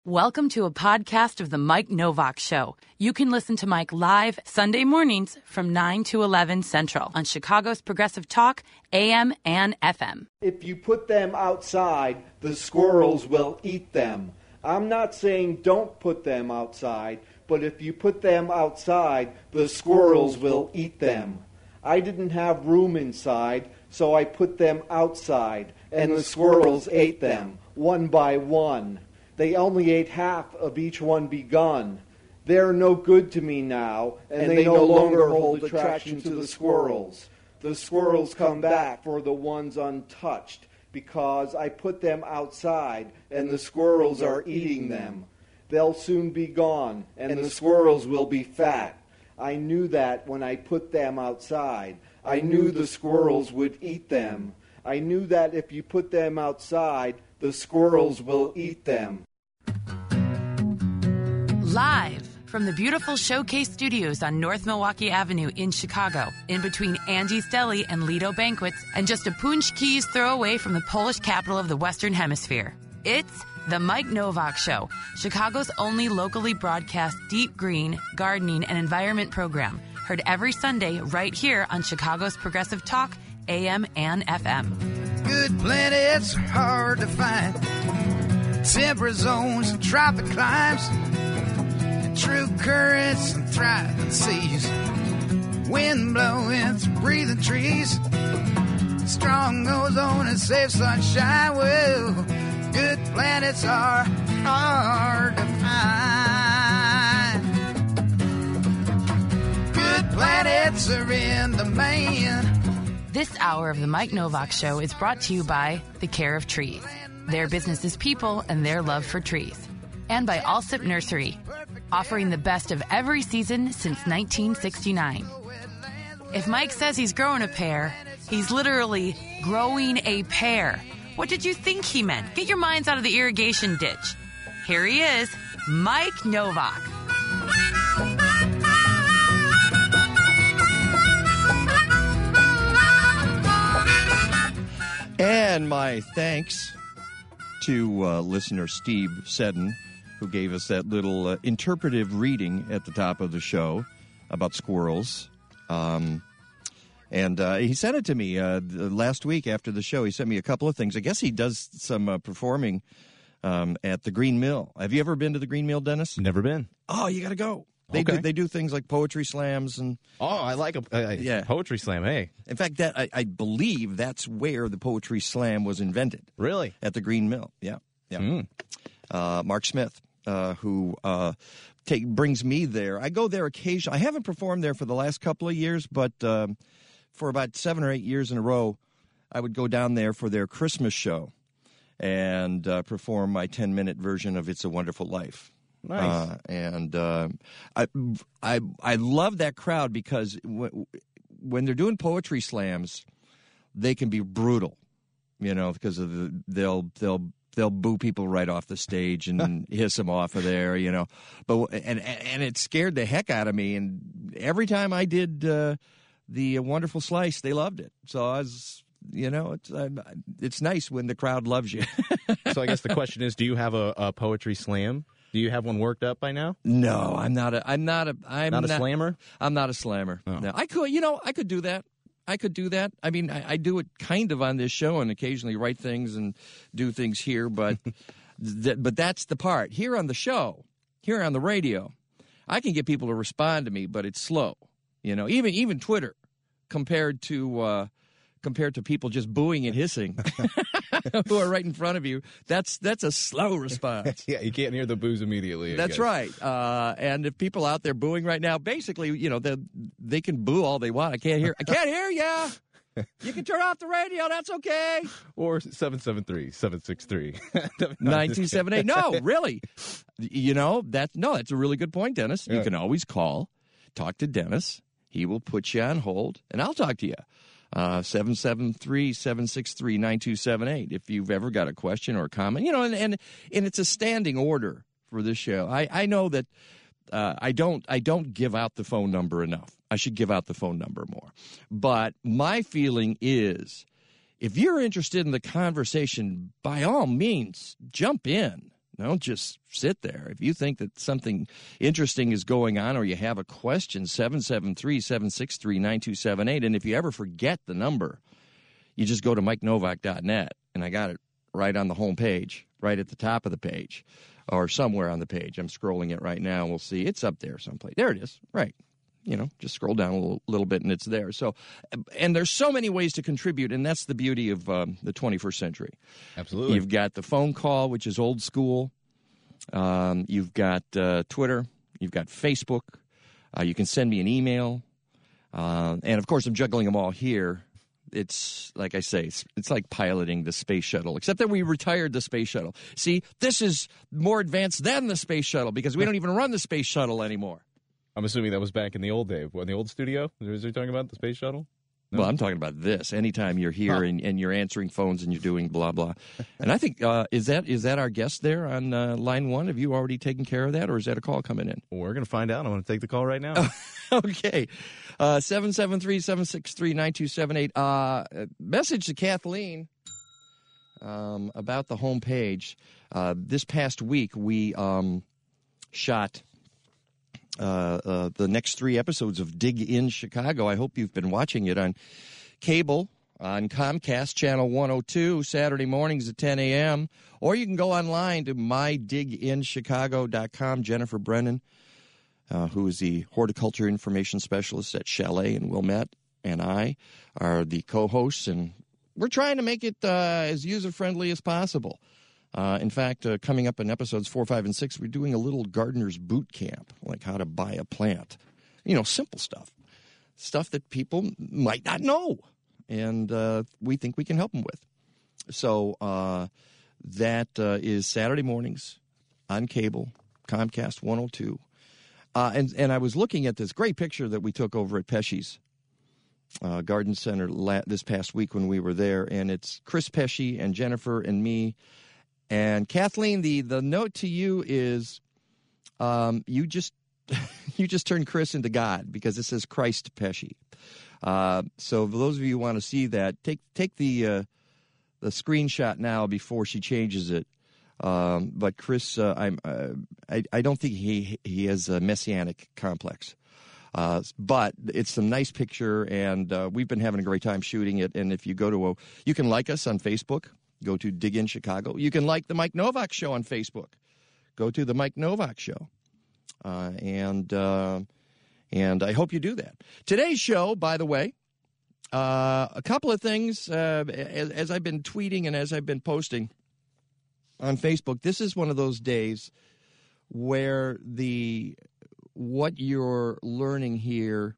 Welcome to a podcast of The Mike Novak Show. You can listen to Mike live Sunday mornings from 9 to 11 Central on Chicago's Progressive Talk, AM and FM. If you put them outside, the squirrels will eat them. I'm not saying don't put them outside, but if you put them outside, the squirrels will eat them. I didn't have room inside, so I put them outside, and the squirrels ate them, one by one. They only ate half of each one begun. They're no good to me now, and they no longer hold attraction to the squirrels. The squirrels come back for the ones untouched, because I put them outside, and the squirrels are eating them. They'll soon be gone, and the squirrels will be fat. I knew that when I put them outside. I knew the squirrels would eat them. I knew that if you put them outside, the squirrels will eat them. Live from the beautiful Showcase Studios on North Milwaukee Avenue in Chicago, in between Angie's Deli and Lido Banquets, and just a Punch Keys throw away from the Polish capital of the Western Hemisphere. It's The Mike Novak Show, Chicago's only locally broadcast deep green, gardening, and environment program. Heard every Sunday right here on Chicago's Progressive Talk, AM and FM. Good planets are hard to find. Temperate zones and tropic climes. And true currents and thriving seas. Wind blowing through breathing trees. Strong ozone and safe sunshine. Well, good planets are hard to find. Good planets are in demand. This hour of the Mike Novak Show is brought to you by The Care of Trees, their business is people and their love for trees. And by Allsip Nursery, offering the best of every season since 1969. If Mike says he's growing a pear, he's literally growing a pear. What did you think he meant? Get your minds out of the irrigation ditch. Here he is, Mike Novak. And my thanks to listener Steve Seddon, who gave us that little interpretive reading at the top of the show about squirrels. And he sent it to me last week after the show. He sent me a couple of things. I guess he does some performing at the Green Mill. Have you ever been to the Green Mill, Dennis? Never been. Oh, you got to go. They do things like poetry slams and I like a poetry slam. Hey, in fact, that I believe that's where the poetry slam was invented. Really? At the Green Mill. Yeah. Mark Smith, who brings me there. I go there occasionally. I haven't performed there for the last couple of years, but for about 7 or 8 years in a row, I would go down there for their Christmas show and perform my 10-minute version of "It's a Wonderful Life." Nice. I love that crowd because when they're doing poetry slams, they can be brutal, because of they'll boo people right off the stage and hiss them off of there, But and it scared the heck out of me. And every time I did the Wonderful Slice, they loved it. So I was. It's nice when the crowd loves you. So I guess the question is, do you have a poetry slam? Do you have one worked up by now? No, I'm not a slammer? I'm not a slammer. Oh. No, I could do that. I mean, I do it kind of on this show and occasionally write things and do things here, but but that's the part. Here on the show, here on the radio, I can get people to respond to me, but it's slow. Even Twitter compared to people just booing and hissing who are right in front of you, that's a slow response. Yeah, you can't hear the boos immediately. That's right. And if people out there booing right now, basically, they can boo all they want. I can't hear you. You can turn off the radio. That's okay. Or 773-763-9278. No, really. That's a really good point, Dennis. Yeah. You can always call, talk to Dennis. He will put you on hold, and I'll talk to you. 773-763-9278 if you've ever got a question or a comment. And it's a standing order for this show. I know that I don't give out the phone number enough. I should give out the phone number more. But my feeling is if you're interested in the conversation, by all means, jump in. Don't just sit there. If you think that something interesting is going on or you have a question, 773-763-9278. And if you ever forget the number, you just go to MikeNovak.net, and I got it right on the home page, right at the top of the page, or somewhere on the page. I'm scrolling it right now. We'll see. It's up there someplace. There it is. Right. Just scroll down a little bit, and it's there. So, and there's so many ways to contribute, and that's the beauty of the 21st century. Absolutely. You've got the phone call, which is old school. You've got Twitter. You've got Facebook. You can send me an email. And, of course, I'm juggling them all here. It's, like I say, it's like piloting the space shuttle, except that we retired the space shuttle. See, this is more advanced than the space shuttle because we don't even run the space shuttle anymore. I'm assuming that was back in the old day, in the old studio? Was he talking about the space shuttle? No? Well, I'm talking about this. Anytime you're here and you're answering phones and you're doing blah, blah. And I think, is that our guest there on line one? Have you already taken care of that, or is that a call coming in? Well, we're going to find out. I'm going to take the call right now. Okay. 773-763-9278. Message to Kathleen about the homepage. This past week, we shot the next 3 episodes of Dig in Chicago. I hope you've been watching it on cable, on Comcast Channel 102, Saturday mornings at 10 a.m., or you can go online to mydiginchicago.com. Jennifer Brennan, who is the horticulture information specialist at Chalet in Wilmette, and I are the co-hosts, and we're trying to make it as user-friendly as possible. In fact, coming up in episodes 4, 5, and 6, we're doing a little gardener's boot camp, like how to buy a plant. Simple stuff that people might not know, and we think we can help them with. So that is Saturday mornings on cable, Comcast 102. And I was looking at this great picture that we took over at Pesce's Garden Center this past week when we were there, and it's Chris Pesce and Jennifer and me. And Kathleen, the note to you is you just turned Chris into God because it says Christ Pesce. So for those of you who want to see that, take the screenshot now before she changes it. But Chris, I don't think he has a messianic complex. But it's a nice picture, and we've been having a great time shooting it. And if you go you can like us on Facebook. Go to Dig in Chicago. You can like the Mike Novak Show on Facebook. Go to the Mike Novak Show. And I hope you do that. Today's show, by the way, a couple of things. As I've been tweeting and as I've been posting on Facebook, this is one of those days where what you're learning here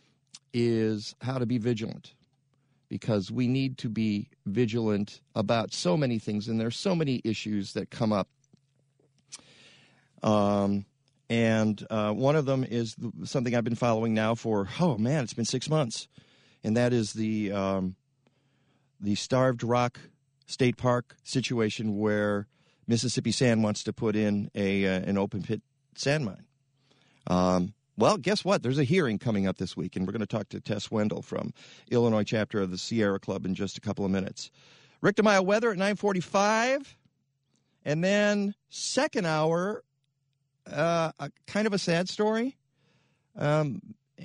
is how to be vigilant. Because we need to be vigilant about so many things, and there's so many issues that come up. And one of them is something I've been following now for, it's been 6 months. And that is the Starved Rock State Park situation where Mississippi Sand wants to put in an open pit sand mine. Well, guess what? There's a hearing coming up this week, and we're going to talk to Tess Wendell from Illinois chapter of the Sierra Club in just a couple of minutes. Rick DeMaio weather at 9:45, and then second hour, kind of a sad story, but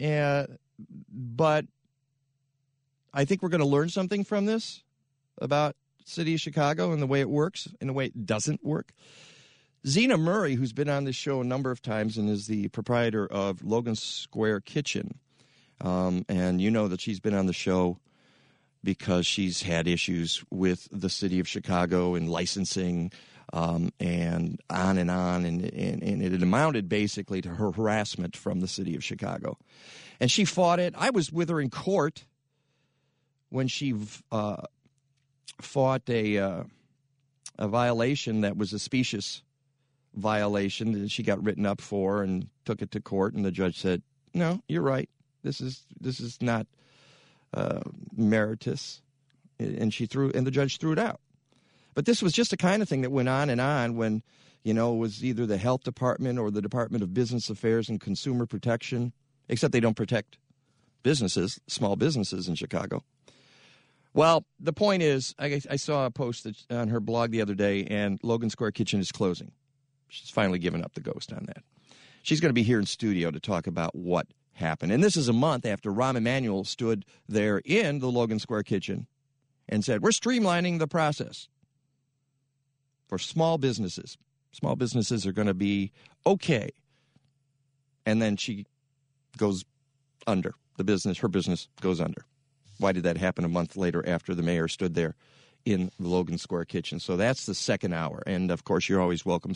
I think we're going to learn something from this about the city of Chicago and the way it works and the way it doesn't work. Zena Murray, who's been on this show a number of times and is the proprietor of Logan Square Kitchen, and you know that she's been on the show because she's had issues with the city of Chicago and licensing and on, and it amounted basically to her harassment from the city of Chicago. And she fought it. I was with her in court when she fought a violation that was a specious violation that she got written up for and took it to court, and the judge said, no, you're right. This is not meritorious. And the judge threw it out. But this was just the kind of thing that went on and on when, it was either the health department or the Department of Business Affairs and Consumer Protection, except they don't protect businesses, small businesses in Chicago. Well, the point is, I saw a post on her blog the other day, and Logan Square Kitchen is closing. She's finally given up the ghost on that. She's going to be here in studio to talk about what happened. And this is a month after Rahm Emanuel stood there in the Logan Square kitchen and said, we're streamlining the process for small businesses. Small businesses are going to be okay. And then she goes under. Her business goes under. Why did that happen a month later after the mayor stood there in the Logan Square kitchen? So that's the second hour. And, of course, you're always welcome,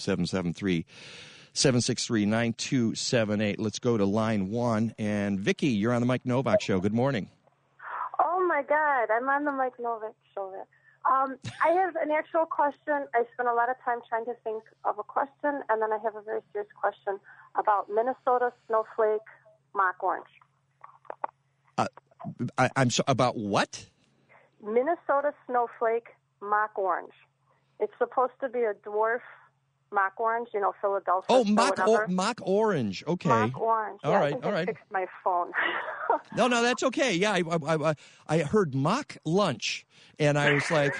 773-763-9278. Let's go to line 1. And, Vicki, you're on the Mike Novak Show. Good morning. Oh, my God. I'm on the Mike Novak Show. I have an actual question. I spent a lot of time trying to think of a question, and then I have a very serious question about Minnesota snowflake mock orange. I'm sorry, about what? Minnesota snowflake mock orange. It's supposed to be a dwarf mock orange, Philadelphia. Oh, mock orange. Okay. Mock orange. All yeah, right. I think All I right. fixed my phone. No, that's okay. Yeah, I heard mock lunch, and I was like,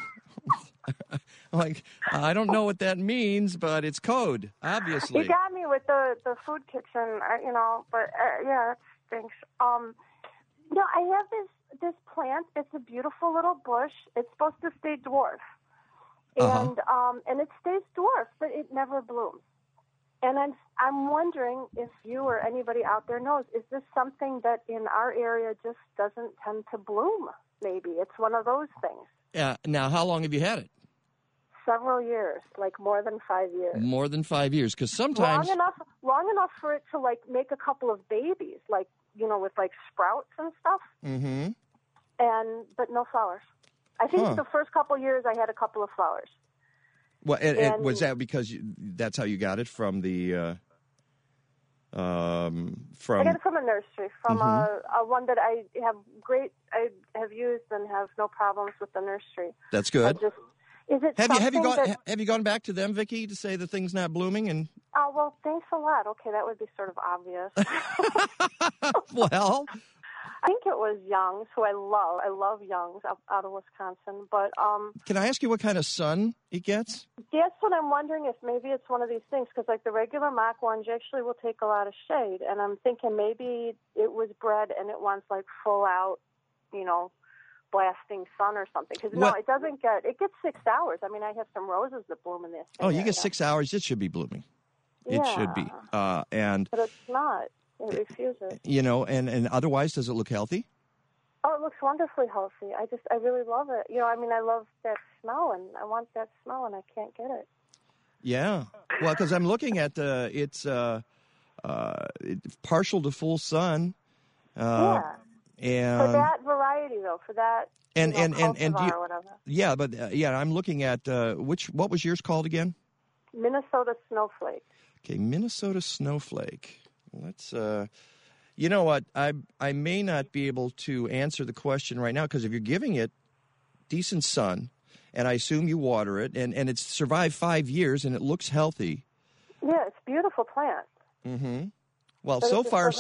I don't know what that means, but it's code, obviously. You got me with the food kitchen, but yeah, it stinks. I have this plant. It's a beautiful little bush. It's supposed to stay dwarf. And it stays dwarf, but it never blooms. And I'm wondering if you or anybody out there knows, is this something that in our area just doesn't tend to bloom? Maybe it's one of those things. Now, how long have you had it? Several years, like more than 5 years. More than 5 years, because sometimes long enough for it to make a couple of babies, with sprouts and stuff. Mm-hmm. But no flowers. I think the first couple years I had a couple of flowers. Well, and was that because that's how you got it from the I got it from a nursery, from a one that I have used and have no problems with the nursery. That's good. Have you gone back to them, Vicki, to say the thing's not blooming? And oh, well, thanks a lot. Okay, that would be sort of obvious. Well, I think it was Young's, who I love. I love Young's out of Wisconsin. But can I ask you what kind of sun it gets? That's what I'm wondering, if maybe it's one of these things, because the regular mock orange actually will take a lot of shade, and I'm thinking maybe it was bred and it wants full out, blasting sun or something. Because it doesn't it gets 6 hours. I mean, I have some roses that bloom in this. Oh, you get 6 hours. It should be blooming. Yeah. It should be. But it's not. It refuses. And otherwise, does it look healthy? Oh, it looks wonderfully healthy. I really love it. I love that smell, and I want that smell, and I can't get it. Yeah. Well, because I'm looking at it's partial to full sun. Yeah. And for that variety, though, for that and or whatever. Yeah, but I'm looking at what was yours called again? Minnesota snowflake. Okay, Minnesota snowflake. Let's. You know what? I may not be able to answer the question right now, because if you're giving it decent sun, and I assume you water it, and it's survived 5 years and it looks healthy. Yeah, it's a beautiful plant. Mm-hmm. Well, but so far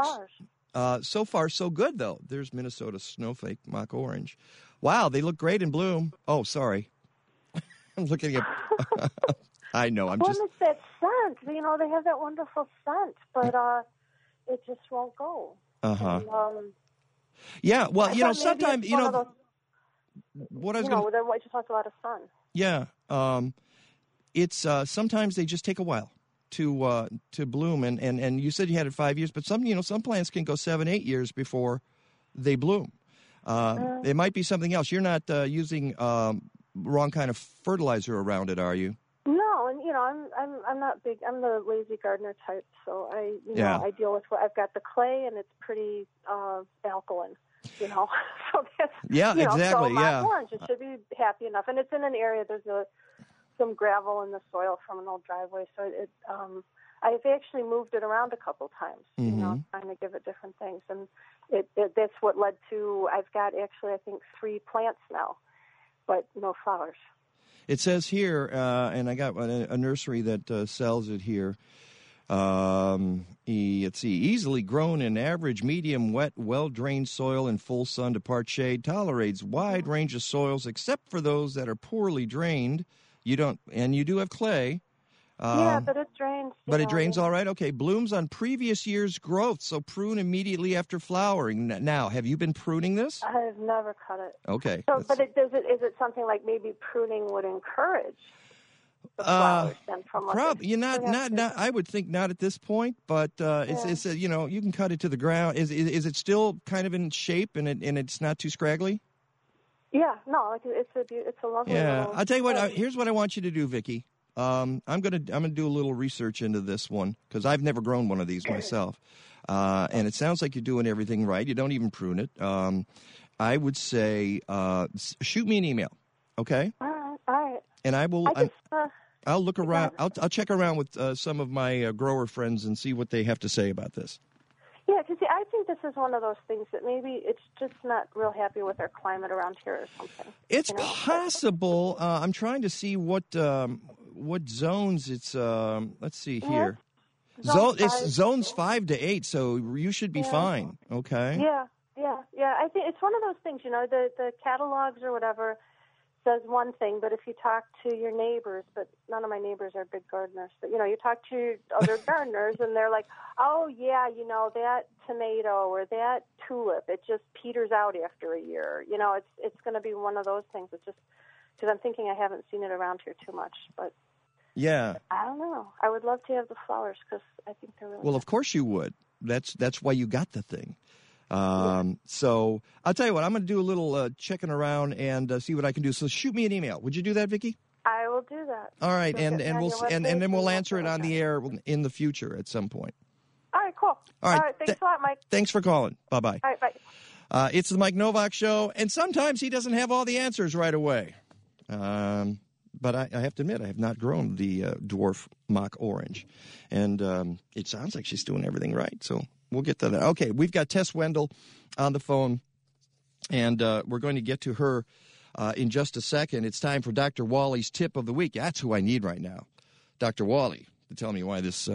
so good, though. There's Minnesota snowflake mock orange. Wow, they look great in bloom. Oh, sorry. I'm looking at. I know. It's that scent. They have that wonderful scent, but it just won't go. Uh-huh. Yeah. Well, sometimes what I was going to. It just wants a lot of sun. Yeah. It's sometimes they just take a while to bloom, and you said you had it 5 years, but some plants can go 7-8 years before they bloom. It might be something else. You're not using wrong kind of fertilizer around it, are you? No, and I'm not big. I'm the lazy gardener type, so I deal with what I've got, the clay, and it's pretty alkaline. So that's exactly. So my orange, it should be happy enough, and it's in an area there's some gravel in the soil from an old driveway, so I've actually moved it around a couple times, trying to give it different things, and that's what led to I've got actually I think 3 plants now, but no flowers. It says here, and I got a nursery that sells it here. Let's see, easily grown in average, medium, wet, well-drained soil in full sun to part shade, tolerates wide range of soils except for those that are poorly drained. You do have clay. Yeah, but it drains. But it drains all right? Okay. Blooms on previous year's growth, so prune immediately after flowering. Now, have you been pruning this? I've never cut it. Okay. So, but is it something like maybe pruning would encourage the flowers then from what probably not. I would think not at this point, but it's you can cut it to the ground. Is it still kind of in shape and it's not too scraggly? Yeah, no, it's a lovely. Yeah, little I'll tell you what. Here's what I want you to do, Vicki. I'm gonna do a little research into this one because I've never grown one of these myself, and it sounds like you're doing everything right. You don't even prune it. I would say shoot me an email, okay? All right. And I will. I'll look around. I'll check around with some of my grower friends and see what they have to say about this. Yeah, because I think this is one of those things that maybe it's just not real happy with our climate around here or something. It's possible. I'm trying to see what zones it's. Let's see here. It's zones 5 to 8, so you should be fine. Okay. Yeah. I think it's one of those things. The catalogs or whatever says one thing, but if you talk to your neighbors, but none of my neighbors are big gardeners, but you talk to other gardeners and they're like, oh yeah, that tomato or that tulip, it just peters out after a year. It's going to be one of those things. It's just because I'm thinking I haven't seen it around here too much, but yeah, I don't know. I would love to have the flowers because I think they're really well. nice. Of course you would. That's why you got the thing. So I'll tell you what, I'm going to do a little checking around and see what I can do. So shoot me an email. Would you do that, Vicki? I will do that. All right, and then we'll answer it on the air in the future at some point. All right, cool. All right, thanks a lot, Mike. Thanks for calling. Bye-bye. All right, bye. It's the Mike Novak Show, and sometimes he doesn't have all the answers right away. But I have to admit, I have not grown the dwarf mock orange, and it sounds like she's doing everything right, so we'll get to that. Okay, we've got Tess Wendell on the phone, and we're going to get to her in just a second. It's time for Dr. Wally's Tip of the Week. That's who I need right now, Dr. Wally, to tell me why this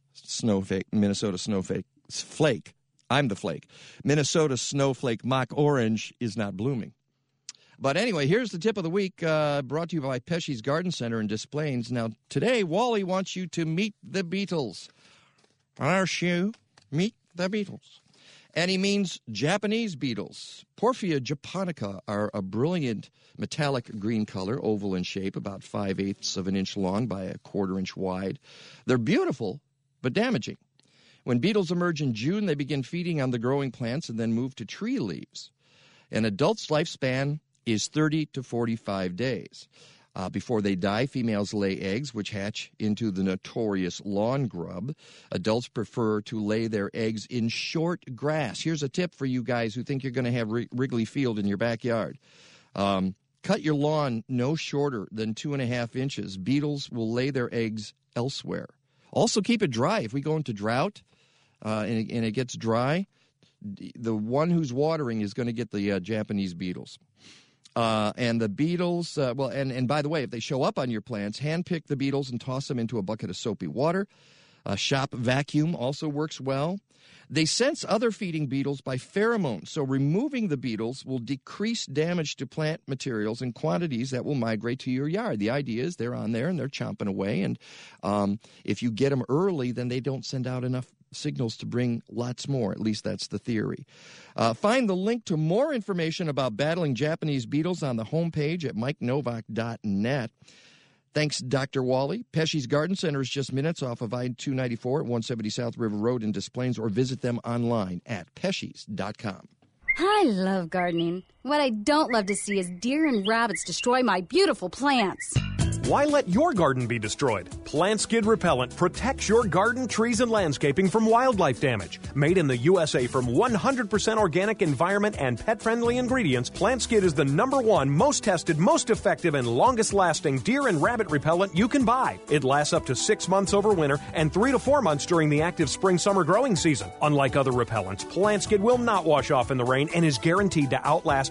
Minnesota snowflake, I'm the flake, Minnesota snowflake mock orange is not blooming. But anyway, here's the Tip of the Week brought to you by Pesci's Garden Center in Des Plaines. Now, today, Wally wants you to meet the Beatles. Our shoe, meet the Beatles. And he means Japanese beetles. Porphia japonica are a brilliant metallic green color, oval in shape, about 5/8 of an inch long by 1/4 inch wide. They're beautiful, but damaging. When beetles emerge in June, they begin feeding on the growing plants and then move to tree leaves. An adult's lifespan is 30 to 45 days. Before they die, females lay eggs, which hatch into the notorious lawn grub. Adults prefer to lay their eggs in short grass. Here's a tip for you guys who think you're going to have Wrigley Field in your backyard. Cut your lawn no shorter than 2.5 inches. Beetles will lay their eggs elsewhere. Also, keep it dry. If we go into drought and it gets dry, the one who's watering is going to get the Japanese beetles. And the beetles, and by the way, if they show up on your plants, handpick the beetles and toss them into a bucket of soapy water. Shop vacuum also works well. They sense other feeding beetles by pheromones, so removing the beetles will decrease damage to plant materials in quantities that will migrate to your yard. The idea is they're on there and they're chomping away, and if you get them early, then they don't send out enough signals to bring lots more. At least that's the theory. Find the link to more information about battling Japanese beetles on the homepage at MikeNovak.net. Thanks, Dr. Wally. Pesci's Garden Center is just minutes off of I-294 at 170 South River Road in Des Plaines, or visit them online at Pesci's.com. I love gardening. What I don't love to see is deer and rabbits destroy my beautiful plants. Why let your garden be destroyed? Plant Skid Repellent protects your garden, trees, and landscaping from wildlife damage. Made in the USA from 100% organic environment and pet-friendly ingredients, Plant Skid is the #1 most tested, most effective, and longest-lasting deer and rabbit repellent you can buy. It lasts up to 6 months over winter and 3 to 4 months during the active spring-summer growing season. Unlike other repellents, Plant Skid will not wash off in the rain and is guaranteed to outlast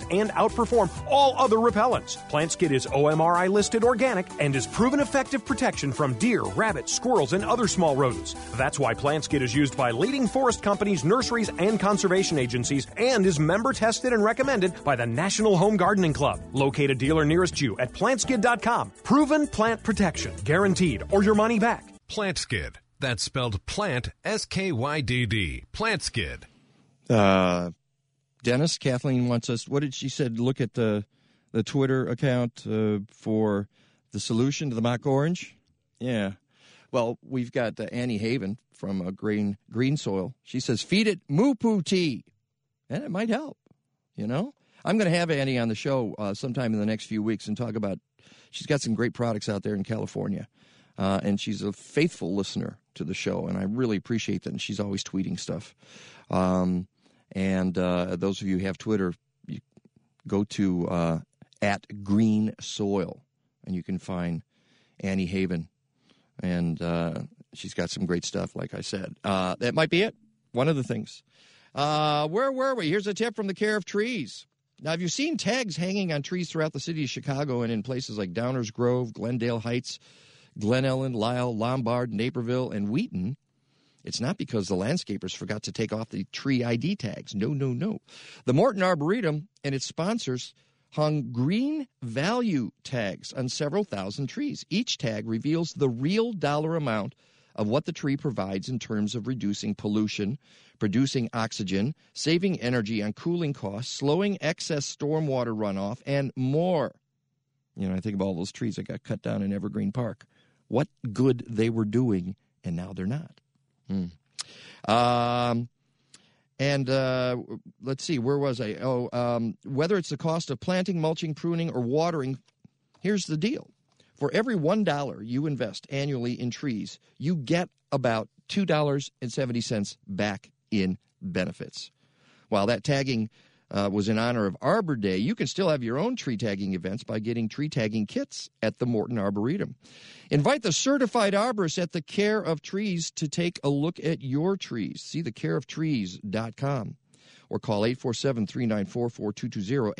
and outperform all other repellents. Plant Skid is OMRI listed organic and is proven effective protection from deer, rabbits, squirrels, and other small rodents. That's why Plant Skid is used by leading forest companies, nurseries, and conservation agencies, and is member tested and recommended by the National Home Gardening Club. Locate a dealer nearest you at plantskid.com. Proven plant protection, guaranteed, or your money back. Plant Skid. That's spelled plant, S-K-Y-D-D. Plant Skid. Dennis, Kathleen wants us, what did she said? Look at the Twitter account for the solution to the mock orange. Yeah. Well, we've got Annie Haven from Green Soil. She says, feed it moo-poo tea. And it might help, you know. I'm going to have Annie on the show sometime in the next few weeks and talk about, she's got some great products out there in California. And she's a faithful listener to the show, and I really appreciate that. And she's always tweeting stuff. And those of you who have Twitter, you go to at Green Soil, and you can find Annie Haven. And she's got some great stuff, like I said. That might be it. One of the things. Where were we? Here's a tip from the Care of Trees. Now, have you seen tags hanging on trees throughout the city of Chicago and in places like Downers Grove, Glendale Heights, Glen Ellen, Lisle, Lombard, Naperville, and Wheaton? It's not because the landscapers forgot to take off the tree ID tags. No, no, no. The Morton Arboretum and its sponsors hung green value tags on several thousand trees. Each tag reveals the real dollar amount of what the tree provides in terms of reducing pollution, producing oxygen, saving energy on cooling costs, slowing excess stormwater runoff, and more. You know, I think of all those trees that got cut down in Evergreen Park. What good they were doing, and now they're not. Let's see, where was I? Whether it's the cost of planting, mulching, pruning, or watering, here's the deal. For every $1 you invest annually in trees, you get about $2.70 back in benefits. While that tagging was in honor of Arbor Day, you can still have your own tree tagging events by getting tree tagging kits at the Morton Arboretum. Invite the certified arborists at the Care of Trees to take a look at your trees. See thecareoftrees.com or call 847-394-4220,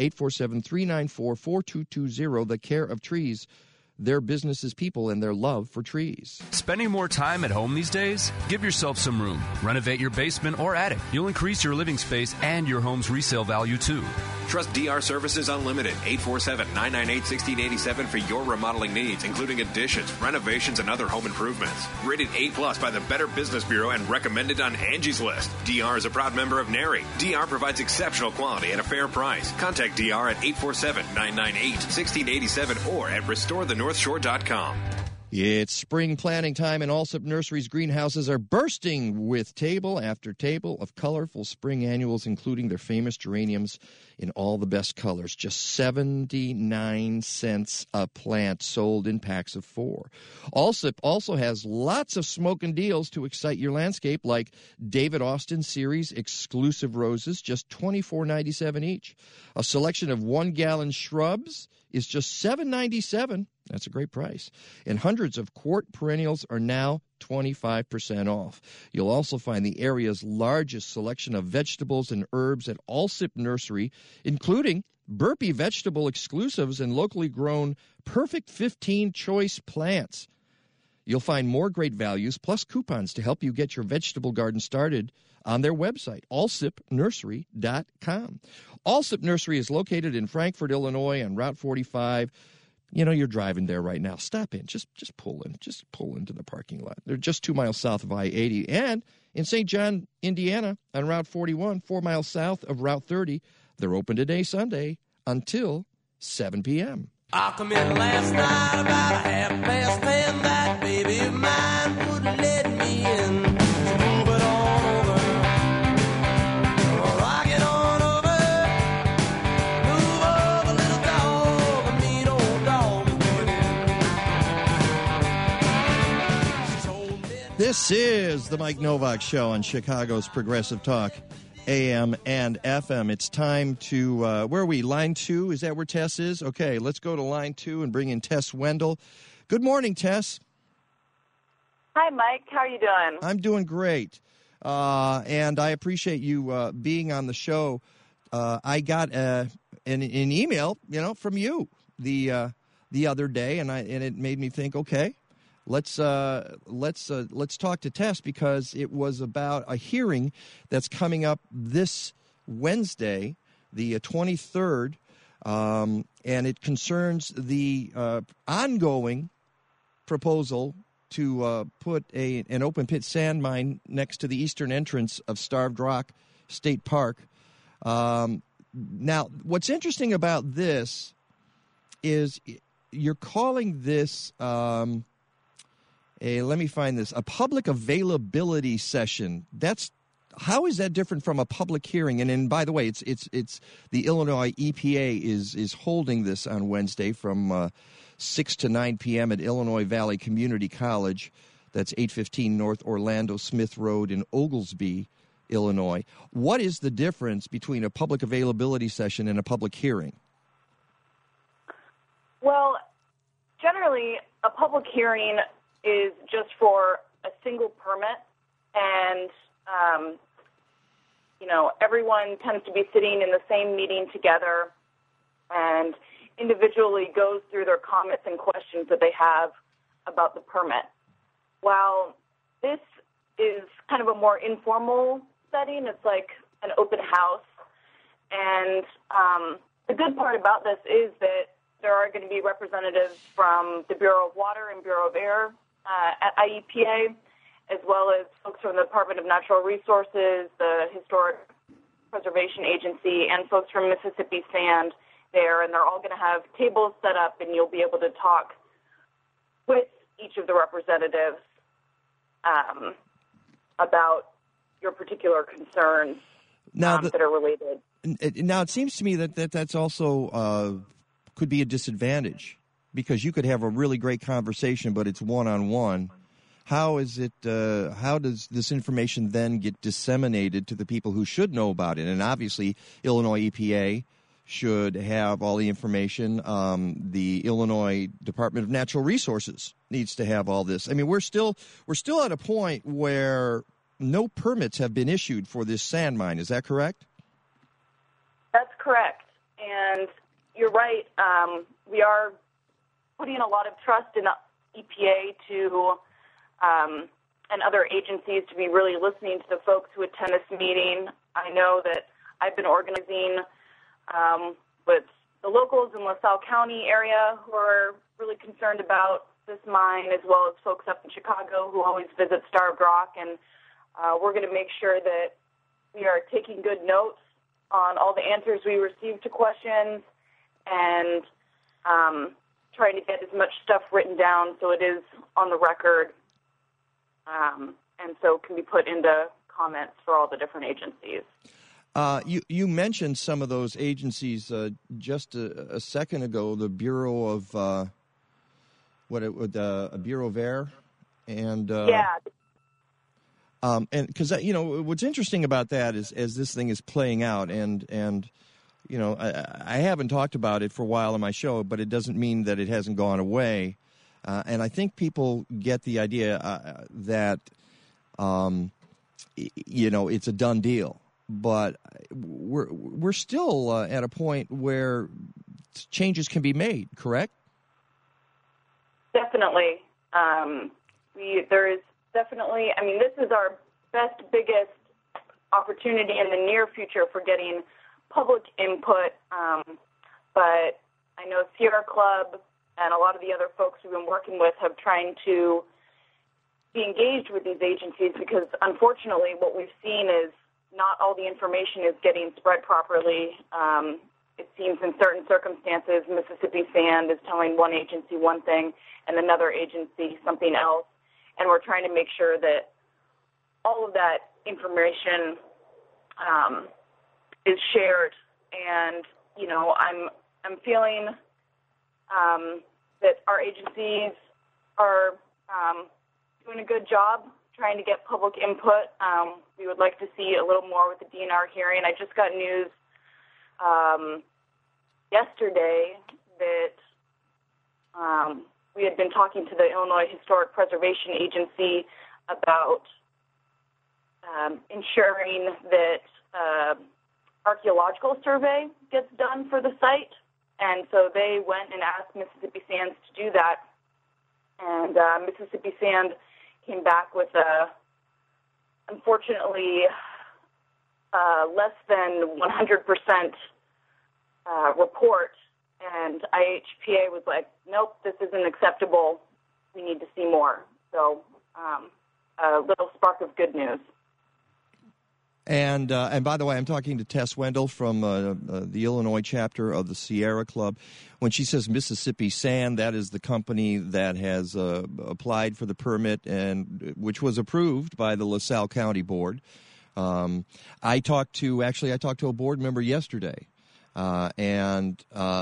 847-394-4220, the Care of Trees. Their business is people and their love for trees. Spending more time at home these days? Give yourself some room. Renovate your basement or attic. You'll increase your living space and your home's resale value, too. Trust DR Services Unlimited, 847-998-1687 for your remodeling needs, including additions, renovations, and other home improvements. Rated A+ by the Better Business Bureau and recommended on Angie's List. DR is a proud member of NARI. DR provides exceptional quality at a fair price. Contact DR at 847-998-1687 or at restorethenorthshore.com. It's spring planting time, and Allsup Nursery's greenhouses are bursting with table after table of colorful spring annuals, including their famous geraniums in all the best colors. Just 79 cents a plant, sold in packs of 4. Allsup also has lots of smoking deals to excite your landscape, like David Austin Series exclusive roses, just $24.97 each. A selection of 1-gallon shrubs is just $7.97. That's a great price. And hundreds of quart perennials are now 25% off. You'll also find the area's largest selection of vegetables and herbs at Allsup Nursery, including Burpee vegetable exclusives and locally grown Perfect 15 choice plants. You'll find more great values plus coupons to help you get your vegetable garden started on their website, allsupnursery.com. Allsup Nursery is located in Frankfort, Illinois on Route 45. You know, you're driving there right now. Stop in. Just pull in. Just pull into the parking lot. They're just 2 miles south of I-80. And in St. John, Indiana, on Route 41, 4 miles south of Route 30. They're open today, Sunday, until 7 p.m. I come in last night about 10:30. That baby of mine wouldn't let me in. Move it on over. Rock it on over. Move over, little dog. A mean old dog is waiting. This is the Mike Novak Show on Chicago's Progressive Talk, AM and FM. It's time to, where are we? Line 2? Is that where Tess is? Okay, let's go to line 2 and bring in Tess Wendell. Good morning, Tess. Hi, Mike. How are you doing? I'm doing great. And I appreciate you being on the show. I got an email, from you the other day, and it made me think, okay, let's talk to Tess, because it was about a hearing that's coming up this Wednesday, the 23rd, and it concerns the ongoing proposal to put an open pit sand mine next to the eastern entrance of Starved Rock State Park. Now, what's interesting about this is you're calling this let me find this, a public availability session. How is that different from a public hearing? And by the way, it's the Illinois EPA is holding this on Wednesday from 6 to 9 p.m. at Illinois Valley Community College. That's 815 North Orlando Smith Road in Oglesby, Illinois. What is the difference between a public availability session and a public hearing? Well, generally, a public hearing is just for a single permit, and everyone tends to be sitting in the same meeting together and individually goes through their comments and questions that they have about the permit. While this is kind of a more informal setting, it's like an open house, and the good part about this is that there are going to be representatives from the Bureau of Water and Bureau of Air at IEPA, as well as folks from the Department of Natural Resources, the Historic Preservation Agency, and folks from Mississippi Sand there, and they're all going to have tables set up, and you'll be able to talk with each of the representatives about your particular concerns that are related. Now, it seems to me that's also could be a disadvantage, because you could have a really great conversation, but it's one-on-one. How is it? How does this information then get disseminated to the people who should know about it? And obviously, Illinois EPA should have all the information. The Illinois Department of Natural Resources needs to have all this. I mean, we're still at a point where no permits have been issued for this sand mine. Is that correct? That's correct, and you're right. We are putting a lot of trust in the EPA and other agencies to be really listening to the folks who attend this meeting. I know that I've been organizing with the locals in LaSalle County area who are really concerned about this mine, as well as folks up in Chicago who always visit Starved Rock, and we're going to make sure that we are taking good notes on all the answers we receive to questions, and trying to get as much stuff written down so it is on the record, and so can be put into comments for all the different agencies. You mentioned some of those agencies just a second ago. The Bureau of Bureau of Air, and and because what's interesting about that is, as this thing is playing out, and I haven't talked about it for a while on my show, but it doesn't mean that it hasn't gone away. And I think people get the idea that it's a done deal. But we're still at a point where changes can be made, correct? Definitely. There is definitely, this is our best, biggest opportunity in the near future for getting public input. But I know Sierra Club and a lot of the other folks we've been working with have trying to be engaged with these agencies, because unfortunately what we've seen is not all the information is getting spread properly. It seems in certain circumstances, Mississippi Sand is telling one agency one thing and another agency something else. And we're trying to make sure that all of that information is shared. And, I'm feeling that our agencies are doing a good job trying to get public input. We would like to see a little more with the DNR hearing. I just got news yesterday that we had been talking to the Illinois Historic Preservation Agency about ensuring that archaeological survey gets done for the site. And so they went and asked Mississippi Sands to do that. And Mississippi Sand came back with unfortunately, less than 100% report. And IHPA was like, nope, this isn't acceptable. We need to see more. So a little spark of good news. And by the way, I'm talking to Tess Wendell from the Illinois chapter of the Sierra Club. When she says Mississippi Sand, that is the company that has applied for the permit and which was approved by the LaSalle County Board. I talked to a board member yesterday, and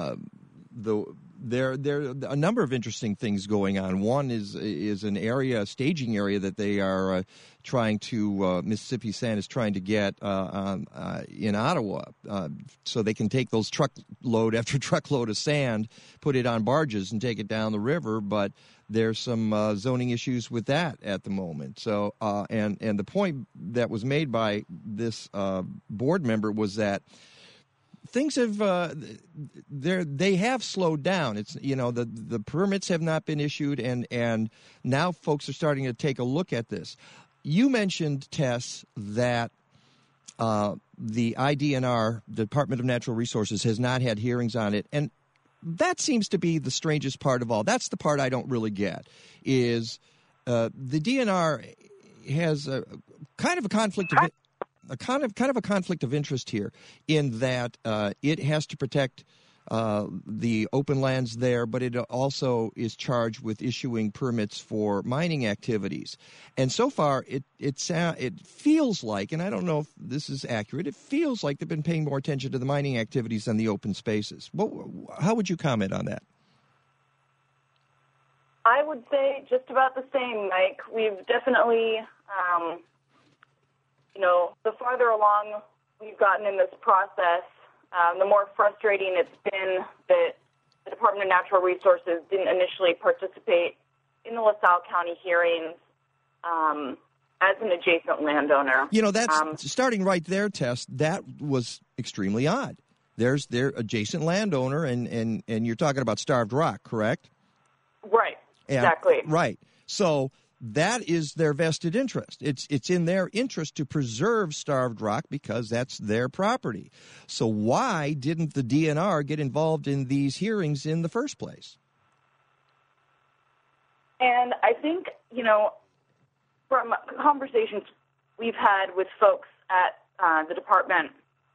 there are a number of interesting things going on. One is a staging area that they are trying to, Mississippi Sand is trying to get in Ottawa, so they can take those truckload after truckload of sand, put it on barges and take it down the river, but there's some zoning issues with that at the moment. So, and the point that was made by this board member was that things have they have slowed down. It's the permits have not been issued, and now folks are starting to take a look at this. You mentioned, Tess, that the IDNR, Department of Natural Resources, has not had hearings on it, and that seems to be the strangest part of all. That's the part I don't really get. Is the DNR has a kind of a conflict of a conflict of interest here, in that it has to protect the open lands there, but it also is charged with issuing permits for mining activities. And so far, it feels like, and I don't know if this is accurate, it feels like they've been paying more attention to the mining activities than the open spaces. How would you comment on that? I would say just about the same, Mike. We've definitely, the farther along we've gotten in this process, the more frustrating it's been that the Department of Natural Resources didn't initially participate in the LaSalle County hearings as an adjacent landowner. That's starting right there, Tess. That was extremely odd. There's their adjacent landowner, and you're talking about Starved Rock, correct? Right, exactly. Right. So that is their vested interest. It's in their interest to preserve Starved Rock because that's their property. So why didn't the DNR get involved in these hearings in the first place? And I think, from conversations we've had with folks at the department,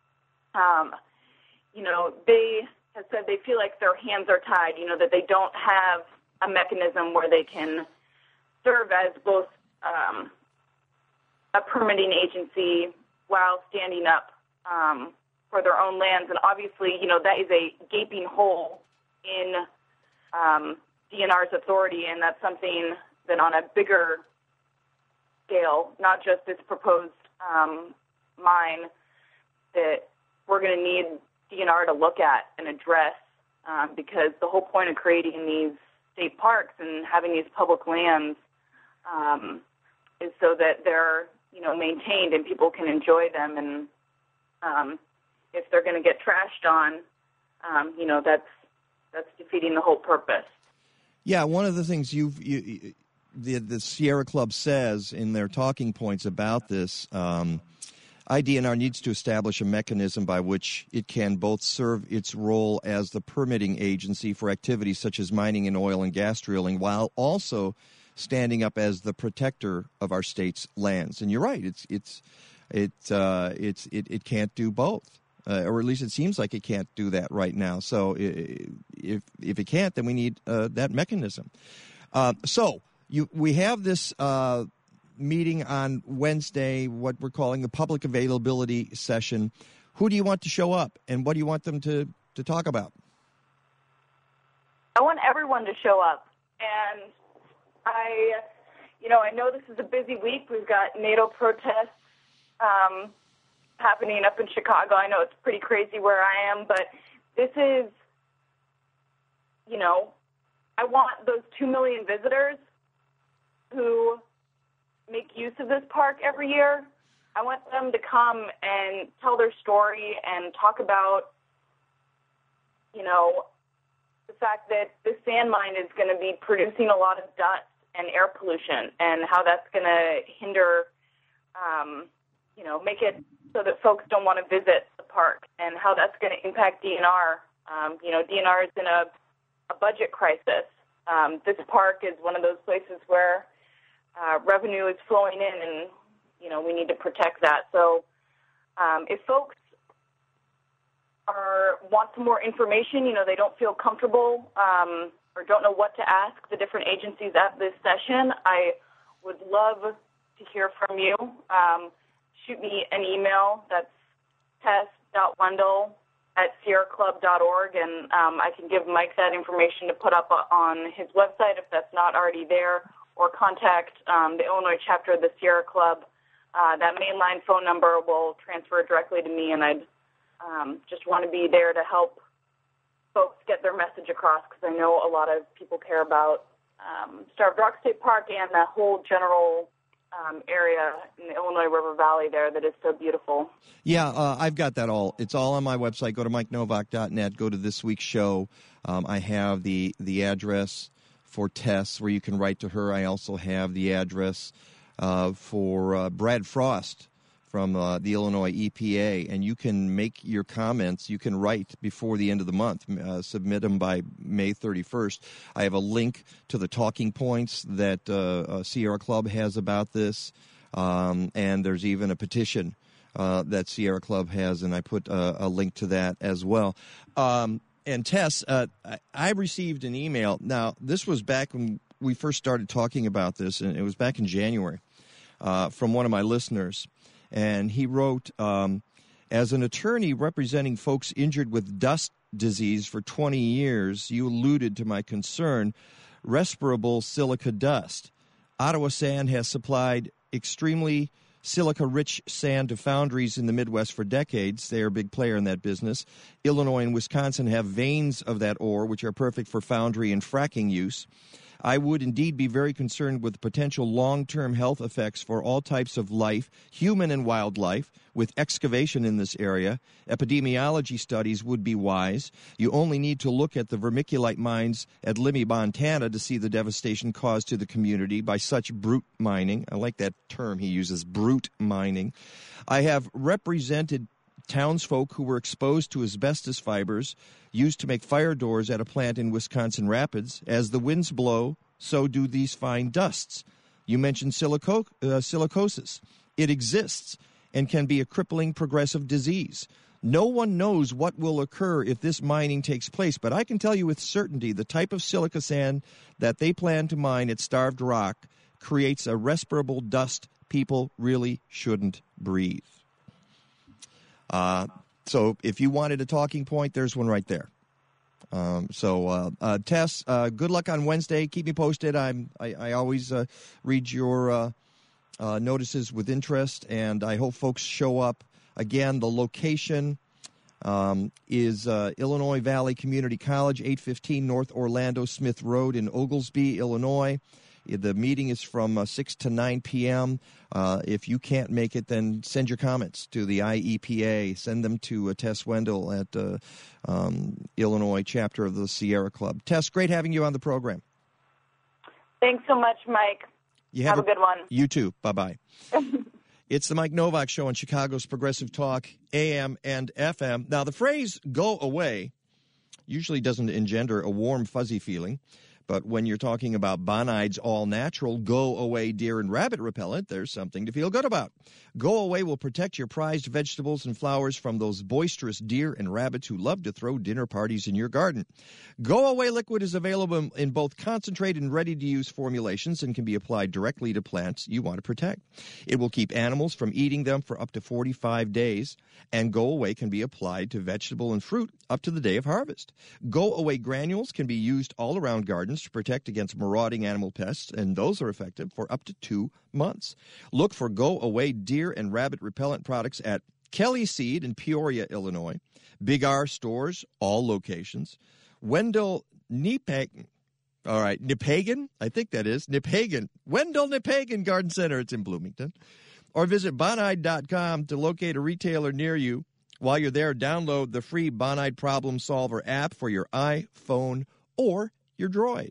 they have said they feel like their hands are tied, that they don't have a mechanism where they can serve as both a permitting agency while standing up for their own lands. And obviously, that is a gaping hole in DNR's authority, and that's something that on a bigger scale, not just this proposed mine, that we're going to need DNR to look at and address, because the whole point of creating these state parks and having these public lands is so that they're, maintained and people can enjoy them. And if they're going to get trashed on, that's defeating the whole purpose. Yeah, one of the things the Sierra Club says in their talking points about this, IDNR needs to establish a mechanism by which it can both serve its role as the permitting agency for activities such as mining and oil and gas drilling, while also standing up as the protector of our state's lands. And you're right; it can't do both, or at least it seems like it can't do that right now. So if it can't, then we need that mechanism. We have this meeting on Wednesday, what we're calling the public availability session. Who do you want to show up, and what do you want them to talk about? I want everyone to show up, and I know this is a busy week. We've got NATO protests happening up in Chicago. I know it's pretty crazy where I am, but this is, I want those 2 million visitors who make use of this park every year. I want them to come and tell their story and talk about, the fact that the sand mine is going to be producing a lot of dust and air pollution, and how that's going to hinder, make it so that folks don't want to visit the park, and how that's going to impact DNR. DNR is in a budget crisis. This park is one of those places where revenue is flowing in, and we need to protect that. So if folks want some more information, they don't feel comfortable or don't know what to ask the different agencies at this session, I would love to hear from you. Shoot me an email. That's tess.wendell@sierraclub.org, and I can give Mike that information to put up on his website if that's not already there, or contact the Illinois chapter of the Sierra Club. That mainline phone number will transfer directly to me, and I'd just want to be there to help folks get their message across, because I know a lot of people care about Starved Rock State Park and the whole general area in the Illinois River Valley there that is so beautiful. Yeah, I've got that all. It's all on my website. Go to MikeNovak.net. Go to this week's show. I have the address for Tess where you can write to her. I also have the address for Brad Frost from the Illinois EPA, and you can make your comments. You can write before the end of the month. Submit them by May 31st. I have a link to the talking points that Sierra Club has about this, and there's even a petition that Sierra Club has, and I put a link to that as well. And Tess, I received an email. Now, this was back when we first started talking about this, and it was back in January, from one of my listeners. And he wrote, as an attorney representing folks injured with dust disease for 20 years, you alluded to my concern, respirable silica dust. Ottawa Sand has supplied extremely silica-rich sand to foundries in the Midwest for decades. They are a big player in that business. Illinois and Wisconsin have veins of that ore, which are perfect for foundry and fracking use. I would indeed be very concerned with potential long-term health effects for all types of life, human and wildlife, with excavation in this area. Epidemiology studies would be wise. You only need to look at the vermiculite mines at Limey, Montana to see the devastation caused to the community by such brute mining. I like that term he uses, brute mining. I have represented townsfolk who were exposed to asbestos fibers used to make fire doors at a plant in Wisconsin Rapids. As the winds blow, so do these fine dusts. You mentioned silicosis. It exists and can be a crippling progressive disease. No one knows what will occur if this mining takes place, but I can tell you with certainty the type of silica sand that they plan to mine at Starved Rock creates a respirable dust people really shouldn't breathe. So if you wanted a talking point, there's one right there. Tess, good luck on Wednesday. Keep me posted. I always read your notices with interest, and I hope folks show up. Again, the location is Illinois Valley Community College, 815 North Orlando Smith Road in Oglesby, Illinois. The meeting is from 6 to 9 p.m. If you can't make it, then send your comments to the IEPA. Send them to Tess Wendell at Illinois chapter of the Sierra Club. Tess, great having you on the program. Thanks so much, Mike. Have a good one. You too. Bye-bye. It's the Mike Novak Show on Chicago's Progressive Talk, AM and FM. Now, the phrase go away usually doesn't engender a warm, fuzzy feeling. But when you're talking about Bonide's all-natural go-away deer and rabbit repellent, there's something to feel good about. Go Away will protect your prized vegetables and flowers from those boisterous deer and rabbits who love to throw dinner parties in your garden. Go Away liquid is available in both concentrated and ready-to-use formulations and can be applied directly to plants you want to protect. It will keep animals from eating them for up to 45 days, and Go Away can be applied to vegetable and fruit up to the day of harvest. Go Away granules can be used all around gardens to protect against marauding animal pests, and those are effective for up to 2 months. Look for Go Away deer and rabbit repellent products at Kelly Seed in Peoria, Illinois, Big R stores, all locations, Wendell Nipagan, I think that is, Nipagan, Wendell Nipagan Garden Center, it's in Bloomington, Or visit Bonide.com to locate a retailer near you. While you're there, download the free Bonide Problem Solver app for your iPhone or your Droid.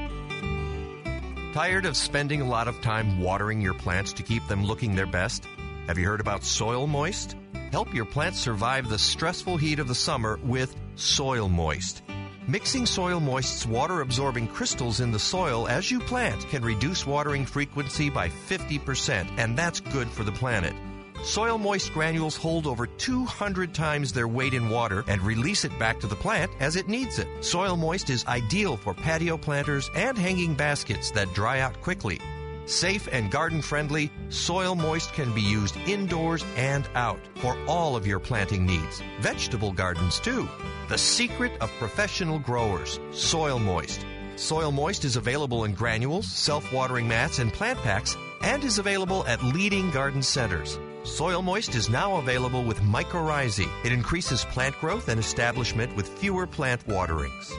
Tired of spending a lot of time watering your plants to keep them looking their best? Have you heard about Soil Moist? Help your plants survive the stressful heat of the summer with Soil Moist. Mixing Soil Moist's water-absorbing crystals in the soil as you plant can reduce watering frequency by 50%, and that's good for the planet. Soil Moist granules hold over 200 times their weight in water and release it back to the plant as it needs it. Soil Moist is ideal for patio planters and hanging baskets that dry out quickly. Safe and garden-friendly, Soil Moist can be used indoors and out for all of your planting needs. Vegetable gardens, too. The secret of professional growers, Soil Moist. Soil Moist is available in granules, self-watering mats, and plant packs, and is available at leading garden centers. Soil Moist is now available with mycorrhizae. It increases plant growth and establishment with fewer plant waterings.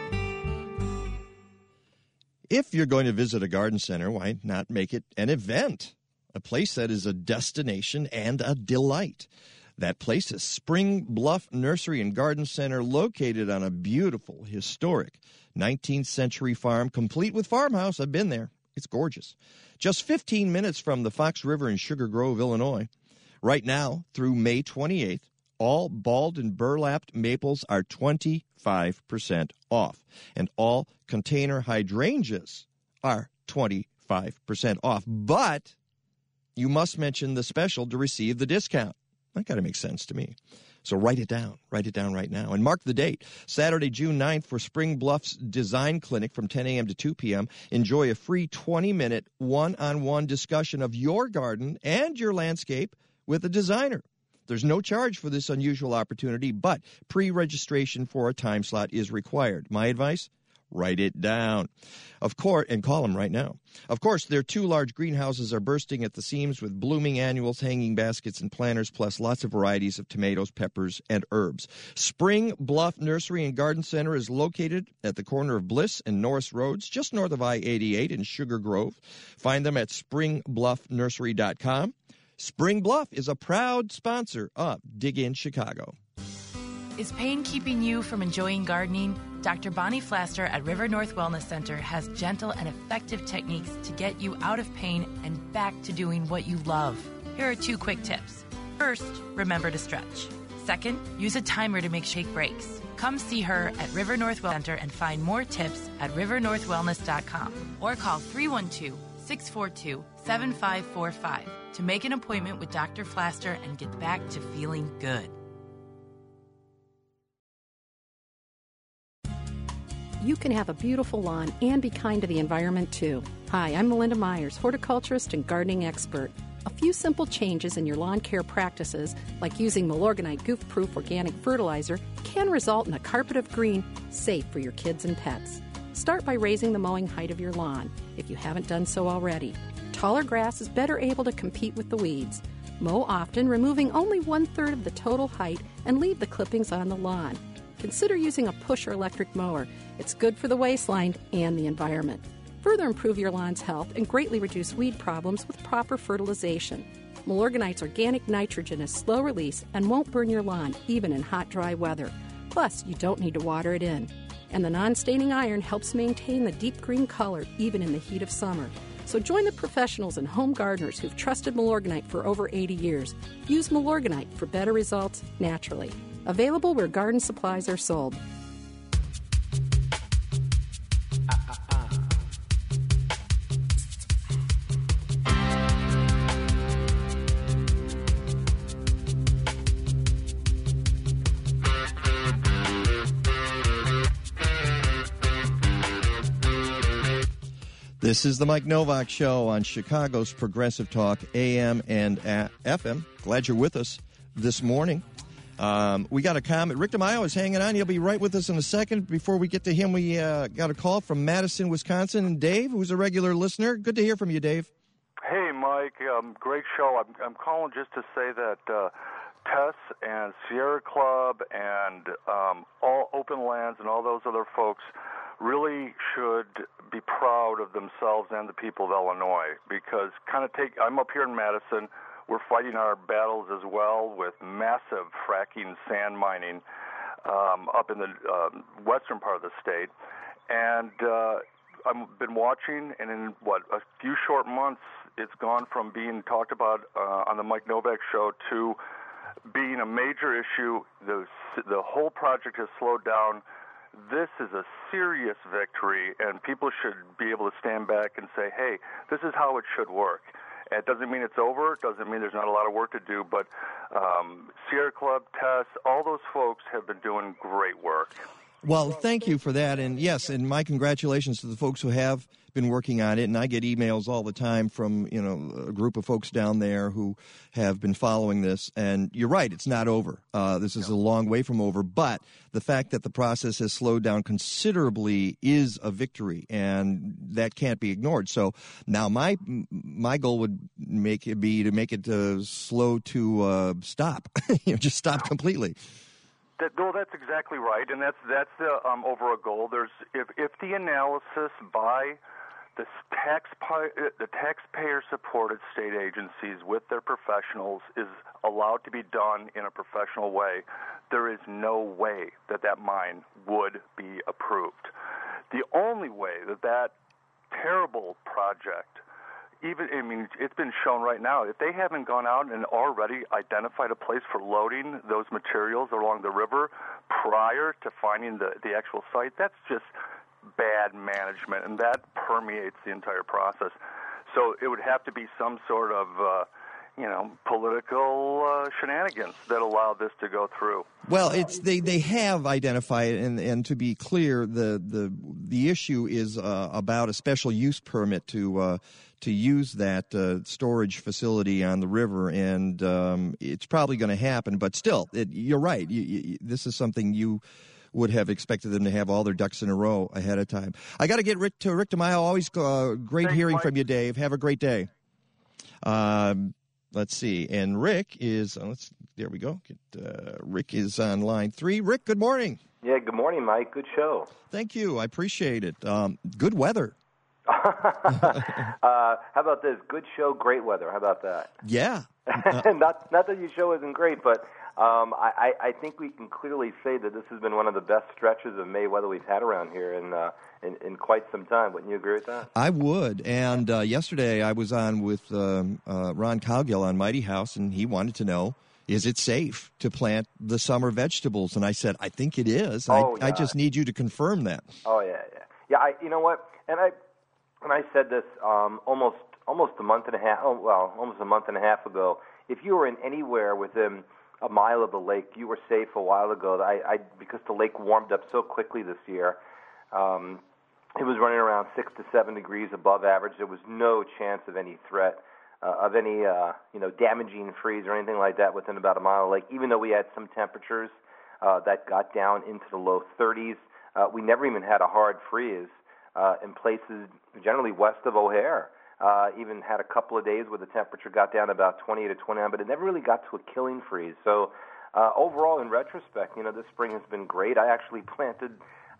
If you're going to visit a garden center, why not make it an event? A place that is a destination and a delight. That place is Spring Bluff Nursery and Garden Center, located on a beautiful, historic 19th century farm, complete with farmhouse. I've been there. It's gorgeous. Just 15 minutes from the Fox River in Sugar Grove, Illinois. Right now, through May 28th, all bald and burlapped maples are 25% off, and all container hydrangeas are 25% off. But you must mention the special to receive the discount. That kind of makes sense to me. So write it down. Write it down right now. And mark the date, Saturday, June 9th, for Spring Bluff's Design Clinic from 10 a.m. to 2 p.m. Enjoy a free 20-minute one-on-one discussion of your garden and your landscape with a designer. There's no charge for this unusual opportunity, but pre-registration for a time slot is required. My advice? Write it down. Of course, and call them right now. Of course, their 2 large greenhouses are bursting at the seams with blooming annuals, hanging baskets, and planters, plus lots of varieties of tomatoes, peppers, and herbs. Spring Bluff Nursery and Garden Center is located at the corner of Bliss and Norris Roads, just north of I-88 in Sugar Grove. Find them at springbluffnursery.com. Spring Bluff is a proud sponsor of Dig In Chicago. Is pain keeping you from enjoying gardening? Dr. Bonnie Flaster at River North Wellness Center has gentle and effective techniques to get you out of pain and back to doing what you love. Here are 2 quick tips. First, remember to stretch. Second, use a timer to make shake breaks. Come see her at River North Wellness Center and find more tips at rivernorthwellness.com or call 312-642-7545 to make an appointment with Dr. Flaster and get back to feeling good. You can have a beautiful lawn and be kind to the environment, too. Hi, I'm Melinda Myers, horticulturist and gardening expert. A few simple changes in your lawn care practices, like using Milorganite goof-proof organic fertilizer, can result in a carpet of green safe for your kids and pets. Start by raising the mowing height of your lawn, if you haven't done so already. Taller grass is better able to compete with the weeds. Mow often, removing only 1/3 of the total height, and leave the clippings on the lawn. Consider using a push or electric mower. It's good for the waistline and the environment. Further improve your lawn's health and greatly reduce weed problems with proper fertilization. Milorganite's organic nitrogen is slow release and won't burn your lawn, even in hot, dry weather. Plus, you don't need to water it in. And the non-staining iron helps maintain the deep green color even in the heat of summer. So join the professionals and home gardeners who've trusted Milorganite for over 80 years. Use Milorganite for better results naturally. Available where garden supplies are sold. This is the Mike Novak Show on Chicago's Progressive Talk, AM and FM. Glad you're with us this morning. We got a comment. Rick DeMaio is hanging on. He'll be right with us in a second. Before we get to him, we got a call from Madison, Wisconsin. And Dave, who's a regular listener. Good to hear from you, Dave. Hey, Mike. Great show. I'm calling just to say that Tess and Sierra Club and all Open Lands and all those other folks really should be proud of themselves and the people of Illinois, because I'm up here in Madison. we're fighting our battles as well with massive fracking sand mining up in the western part of the state. And I've been watching, and in, a few short months, it's gone from being talked about on the Mike Novak show to being a major issue. The whole project has slowed down. This is a serious victory, and people should be able to stand back and say, hey, this is how it should work. It doesn't mean it's over. It doesn't mean there's not a lot of work to do, but Sierra Club, Tess, all those folks have been doing great work. Well, thank you for that. And yes, and my congratulations to the folks who have been working on it. And I get emails all the time from, a group of folks down there who have been following this. And you're right, it's not over. This is a long way from over. But the fact that the process has slowed down considerably is a victory, and that can't be ignored. So now my goal would be to make it slow to stop, just stop completely. That's exactly right, and that's the overall goal. If the analysis by the taxpayer-supported state agencies with their professionals is allowed to be done in a professional way, there is no way that mine would be approved. The only way that terrible project, it's been shown right now, if they haven't gone out and already identified a place for loading those materials along the river prior to finding the actual site, that's just bad management, and that permeates the entire process. So it would have to be some sort of, political shenanigans that allow this to go through. Well, they have identified it, and to be clear, the issue is about a special use permit to use that storage facility on the river, and it's probably going to happen. But still, you're right. This is something you would have expected them to have all their ducks in a row ahead of time. I got to get Rick DeMaio. Always great hearing from you, Dave. Have a great day. Let's see. And Rick is, there we go. Rick is on line 3. Rick, good morning. Yeah, good morning, Mike. Good show. Thank you. I appreciate it. Good weather. How about this? Good show, great weather. How about that? Yeah. Not that your show isn't great, but I think we can clearly say that this has been one of the best stretches of May weather we've had around here in quite some time. Wouldn't you agree with that? I would. And yesterday I was on with Ron Cowgill on Mighty House, and he wanted to know, is it safe to plant the summer vegetables? And I said, I think it is. I just need you to confirm that. Oh, yeah. Yeah, you know what? And I said this almost a month and a half. Almost a month and a half ago. If you were in anywhere within a mile of the lake, you were safe a while ago. Because the lake warmed up so quickly this year. It was running around 6 to 7 degrees above average. There was no chance of any threat of any damaging freeze or anything like that within about a mile of the lake. Even though we had some temperatures that got down into the low 30s, we never even had a hard freeze. In places generally west of O'Hare. Even had a couple of days where the temperature got down about 28 to 29, but it never really got to a killing freeze. So overall, in retrospect, this spring has been great. I actually planted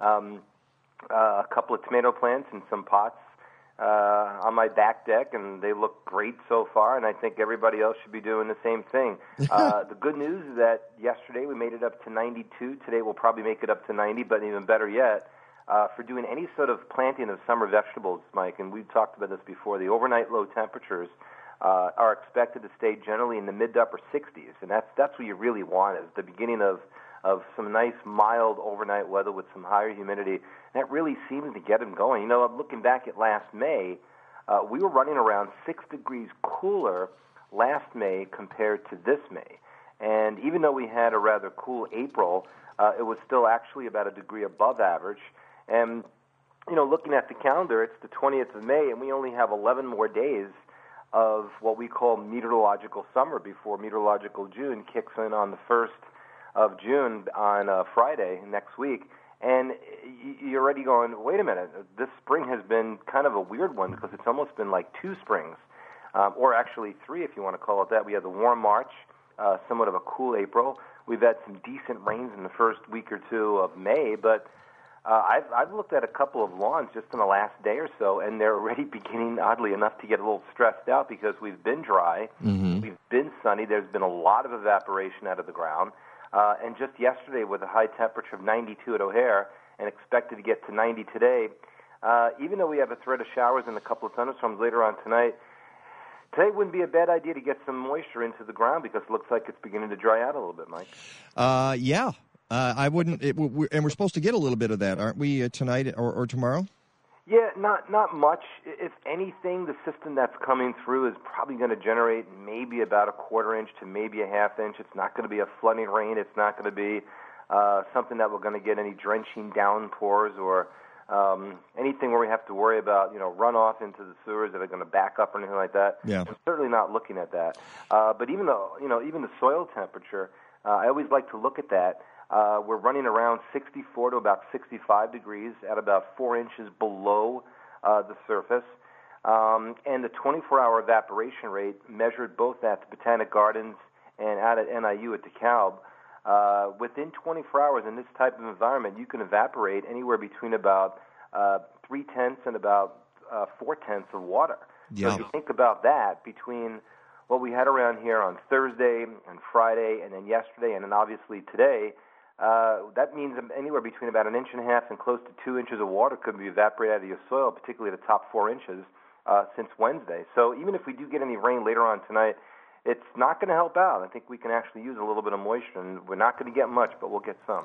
a couple of tomato plants in some pots on my back deck, and they look great so far, and I think everybody else should be doing the same thing. The good news is that yesterday we made it up to 92. Today we'll probably make it up to 90, but even better yet, for doing any sort of planting of summer vegetables, Mike, and we've talked about this before, the overnight low temperatures are expected to stay generally in the mid to upper 60s, and that's what you really want, is the beginning of some nice mild overnight weather with some higher humidity. And that really seems to get them going. Looking back at last May, we were running around 6 degrees cooler last May compared to this May. And even though we had a rather cool April, it was still actually about a degree above average. And, looking at the calendar, it's the 20th of May, and we only have 11 more days of what we call meteorological summer before meteorological June kicks in on the 1st of June on Friday next week. And you're already going, wait a minute, this spring has been kind of a weird one because it's almost been like 2 springs, or actually 3 if you want to call it that. We had the warm March, somewhat of a cool April. We've had some decent rains in the first week or 2 of May, but I've looked at a couple of lawns just in the last day or so, and they're already beginning, oddly enough, to get a little stressed out because we've been dry, we've been sunny. There's been a lot of evaporation out of the ground. And just yesterday, with a high temperature of 92 at O'Hare and expected to get to 90 today, even though we have a threat of showers and a couple of thunderstorms later on tonight, today wouldn't be a bad idea to get some moisture into the ground because it looks like it's beginning to dry out a little bit, Mike. Yeah. I wouldn't, and we're supposed to get a little bit of that, aren't we, tonight or tomorrow? Yeah, not much. If anything, the system that's coming through is probably going to generate maybe about a quarter inch to maybe a half inch. It's not going to be a flooding rain. It's not going to be something that we're going to get any drenching downpours or anything where we have to worry about, runoff into the sewers that are going to back up or anything like that. Yeah. I'm certainly not looking at that. But even the soil temperature, I always like to look at that. We're running around 64 to about 65 degrees at about 4 inches below the surface. And the 24-hour evaporation rate measured both at the Botanic Gardens and out at NIU at DeKalb. Within 24 hours in this type of environment, you can evaporate anywhere between about 3/10 and about 4/10 of water. Yeah. So if you think about that, between what we had around here on Thursday and Friday and then yesterday and then obviously today, that means anywhere between about 1.5 inches and close to 2 inches of water could be evaporated out of your soil, particularly the top 4 inches, since Wednesday. So even if we do get any rain later on tonight, it's not going to help out. I think we can actually use a little bit of moisture, and we're not going to get much, but we'll get some.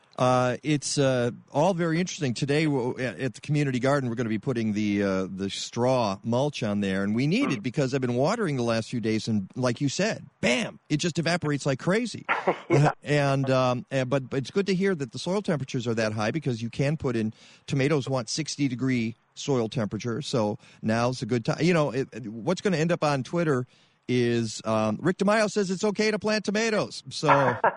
It's all very interesting. Today at the community garden, we're going to be putting the straw mulch on there, and we need it because I've been watering the last few days, and like you said, bam, it just evaporates like crazy. Yeah. But it's good to hear that the soil temperatures are that high because you can put in tomatoes want 60-degree soil temperature, so now's a good time. What's going to end up on Twitter is Rick DeMaio says it's okay to plant tomatoes. So,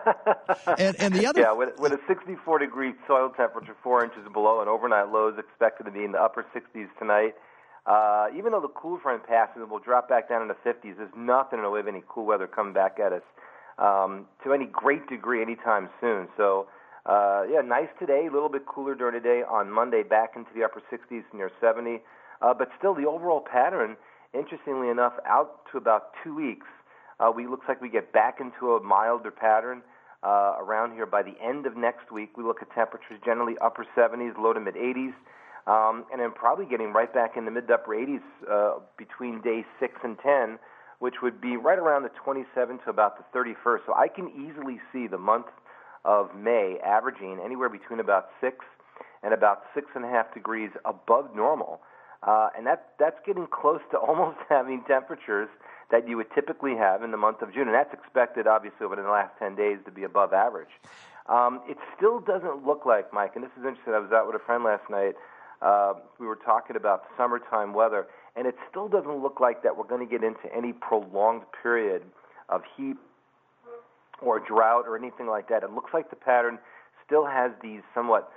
and the other... Yeah, with a 64-degree soil temperature, 4 inches below, and overnight lows expected to be in the upper 60s tonight. Even though the cool front passes and will drop back down in the 50s, there's nothing in the way of any cool weather coming back at us to any great degree anytime soon. So, nice today, a little bit cooler during the day. On Monday, back into the upper 60s, near 70. But still, the overall pattern, interestingly enough, out to about 2 weeks, looks like we get back into a milder pattern around here. By the end of next week, we look at temperatures generally upper 70s, low to mid 80s, and then probably getting right back in the mid to upper 80s between days 6 and 10, which would be right around the 27th to about the 31st. So I can easily see the month of May averaging anywhere between about 6 and about 6.5 degrees above normal. And that's getting close to almost having temperatures that you would typically have in the month of June. And that's expected, obviously, over the last 10 days to be above average. It still doesn't look like, Mike, and this is interesting, I was out with a friend last night. We were talking about summertime weather, and it still doesn't look like that we're going to get into any prolonged period of heat or drought or anything like that. It looks like the pattern still has these somewhat